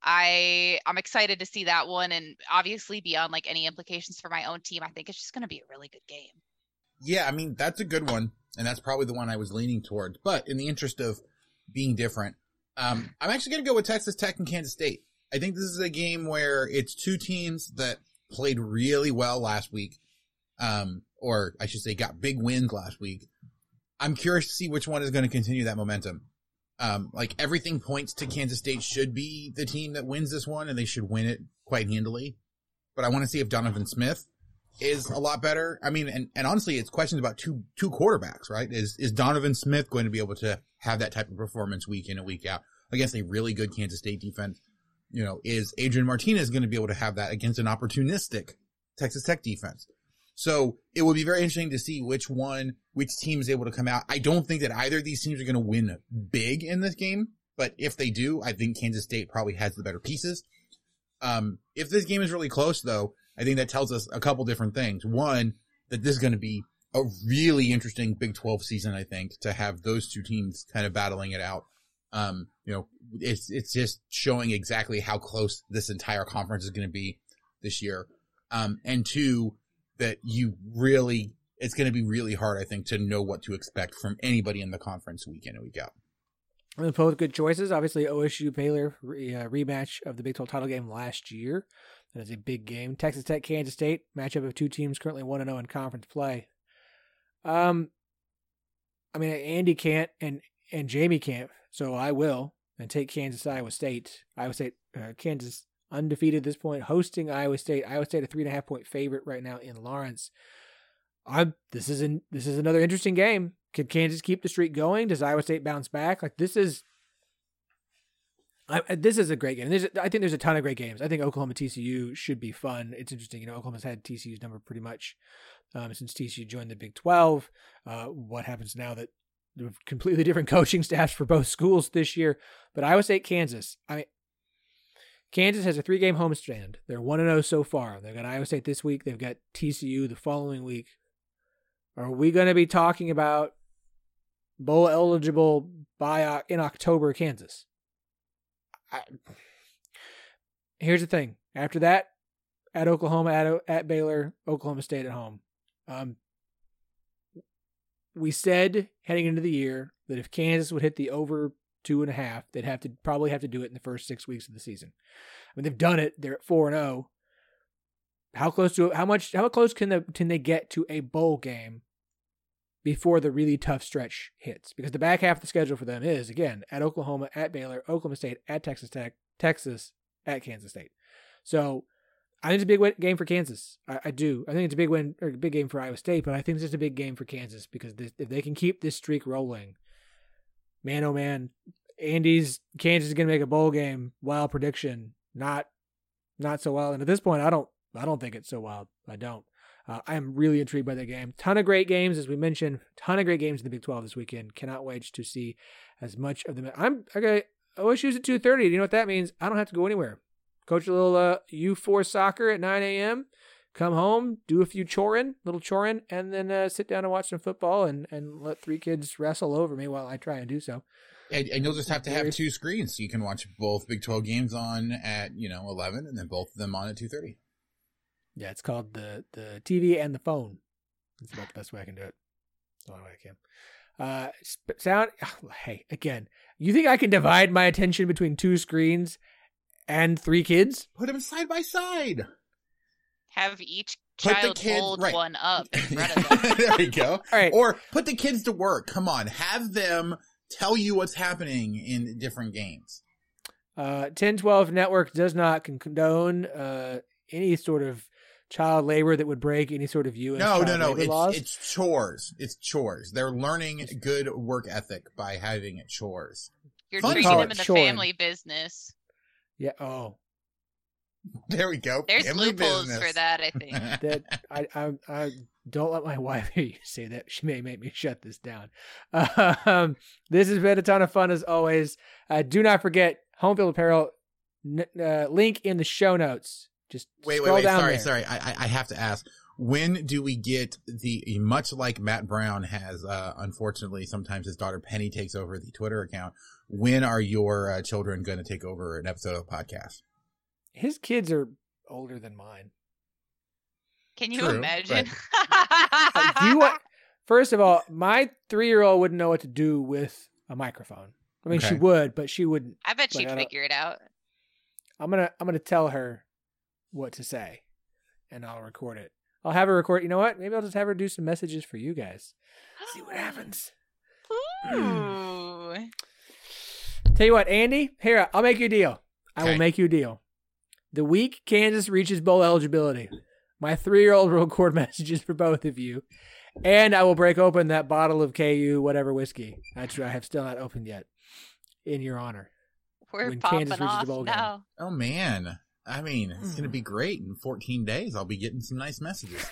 I I'm excited to see that one, and obviously beyond like any implications for my own team, I think it's just going to be a really good game. Yeah, I mean, that's a good one, and that's probably the one I was leaning towards. But in the interest of being different, um, I'm actually going to go with Texas Tech and Kansas State. I think this is a game where it's two teams that played really well last week, um, or I should say got big wins last week. I'm curious to see which one is going to continue that momentum. Um, like everything points to Kansas State should be the team that wins this one, and they should win it quite handily. But I want to see if Donovan Smith is a lot better. I mean, and, and honestly, it's questions about two two quarterbacks, right? Is is Donovan Smith going to be able to have that type of performance week in and week out against a really good Kansas State defense? You know, is Adrian Martinez going to be able to have that against an opportunistic Texas Tech defense? So it will be very interesting to see which one, which team is able to come out. I don't think that either of these teams are going to win big in this game, but if they do, I think Kansas State probably has the better pieces. Um, if this game is really close, though, I think that tells us a couple different things. One, that this is going to be a really interesting Big twelve season, I think, to have those two teams kind of battling it out. Um, you know, it's, it's just showing exactly how close this entire conference is going to be this year. Um, and two, that you really, it's going to be really hard, I think, to know what to expect from anybody in the conference week in and week out. I mean, both good choices. Obviously, O S U Baylor re, uh, rematch of the Big twelve title game last year. That is a big game. Texas Tech, Kansas State, matchup of two teams currently one and oh in conference play. Um, I mean, Andy can't and, and Jamie can't, so I will, and take Kansas, Iowa State. Iowa State, uh, Kansas undefeated at this point, hosting Iowa State. Iowa State a three and a half point favorite right now in Lawrence. I'm, this is an, this is another interesting game. Can Kansas keep the streak going? Does Iowa State bounce back? Like this is, I, this is a great game. There's, I think there's a ton of great games. I think Oklahoma T C U should be fun. It's interesting. You know, Oklahoma's had T C U's number pretty much um, since T C U joined the Big twelve. Uh, what happens now that there are completely different coaching staffs for both schools this year? But Iowa State, Kansas. I mean, Kansas has a three-game homestand. They're one and oh so far. They've got Iowa State this week. They've got T C U the following week. Are we going to be talking about bowl eligible by in October, Kansas? I, here's the thing. After that, at Oklahoma, at, at Baylor, Oklahoma State at home. Um, we said heading into the year that if Kansas would hit the over two and a half, they'd have to probably have to do it in the first six weeks of the season. I mean, they've done it. They're at four and zero. How close to how much? How close can the can they get to a bowl game before the really tough stretch hits? Because the back half of the schedule for them is again at Oklahoma, at Baylor, Oklahoma State, at Texas Tech, Texas, at Kansas State. So I think it's a big win, game for Kansas. I, I do. I think it's a big win or a big game for Iowa State, but I think it's just a big game for Kansas because this, if they can keep this streak rolling, man, oh man, Andy's Kansas is going to make a bowl game. Wild prediction, not not so wild. And at this point, I don't I don't think it's so wild. I don't. Uh, I am really intrigued by the game. Ton of great games, as we mentioned. Ton of great games in the Big twelve this weekend. Cannot wait to see as much of them. I'm okay. O S U's at two thirty. You know what that means? I don't have to go anywhere. Coach a little uh, U four soccer at nine a.m. Come home, do a few chorin, little chorin, and then uh, sit down and watch some football and, and let three kids wrestle over me while I try and do so. And, and you'll just have to have two screens so you can watch both Big twelve games on at, you know, eleven and then both of them on at two thirty. Yeah, it's called the, the T V and the phone. That's about the best way I can do it. That's the only way I can. Uh, sp- sound. Oh, hey, again, you think I can divide my attention between two screens and three kids? Put them side by side. Have each Put child kid, hold right. one up in front of them. There we go. All right. Or put the kids to work. Come on. Have them tell you what's happening in different games. Uh, ten twelve Network does not condone uh, any sort of child labor that would break any sort of U S No, child no, no. labor It's, laws. it's chores. It's chores. They're learning good work ethic by having it chores. You're Fun treating call them it in the chorin. family business. Yeah. Oh, There we go. There's Family loopholes business. for that, I think. that I, I I don't let my wife hear you say that. She may make me shut this down. Um, this has been a ton of fun as always. Uh, do not forget Home Field Apparel n- uh, link in the show notes. Just Wait, wait, scroll wait. down Sorry, there. sorry. I, I I have to ask. When do we get the, much like Matt Brown has, uh, unfortunately, sometimes his daughter Penny takes over the Twitter account. When are your uh, children going to take over an episode of the podcast? His kids are older than mine. Can you True, imagine? Uh, do you want, first of all, my three-year-old wouldn't know what to do with a microphone. I mean, she Okay. would, but she wouldn't. I bet Like, she'd I don't- figure it out. I'm gonna I'm gonna tell her what to say, and I'll record it. I'll have her record. You know what? Maybe I'll just have her do some messages for you guys. See what happens. Ooh. Tell you what, Andy, here, I'll make you a deal. I will Okay. make you a deal. The week Kansas reaches bowl eligibility, my three-year-old will record messages for both of you, and I will break open that bottle of K U whatever whiskey. That's I have still not opened yet, in your honor. We're When popping Kansas reaches the off bowl game. now. Oh, man. I mean, it's going to be great. In fourteen days, I'll be getting some nice messages.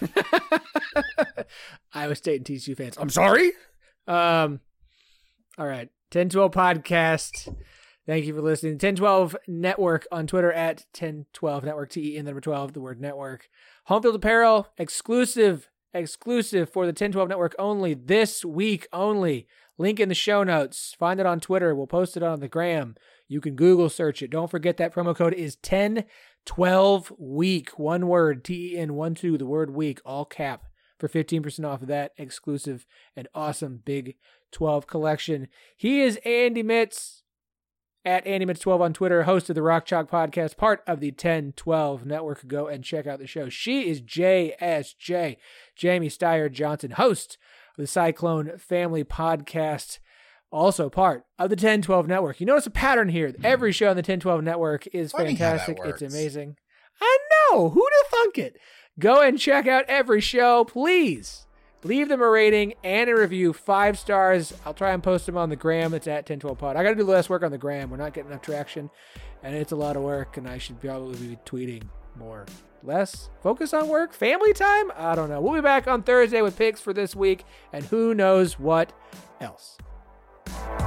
Iowa State and T C U fans. I'm sorry. Um, all right. ten twelve podcast. Thank you for listening. ten twelve Network on Twitter at ten twelve Network, T E N number twelve, the word network. Home Field Apparel, exclusive, exclusive for the ten twelve Network only, this week only. Link in the show notes. Find it on Twitter. We'll post it on the gram. You can Google search it. Don't forget that promo code is ten twelve week. One word, T E N one two, the word week, all cap, for fifteen percent off of that exclusive and awesome Big twelve collection. He is Andy Mitz at Andy Mitz twelve on Twitter, host of the Rock Chalk podcast, part of the ten twelve Network. Go and check out the show. She is J S J, Jamie Steyer Johnson, host of the Cyclone Family podcast, also part of the ten twelve Network. You notice a pattern here. Every show on the ten twelve Network is Funny how that fantastic. It's works. amazing. I know. Who'd have thunk it? Go and check out every show. Please leave them a rating and a review. Five stars. I'll try and post them on the gram. It's at ten twelve pod. I got to do less work on the gram. We're not getting enough traction, and it's a lot of work, and I should probably be tweeting more. Less focus on work, family time. I don't know. We'll be back on Thursday with picks for this week, and who knows what else.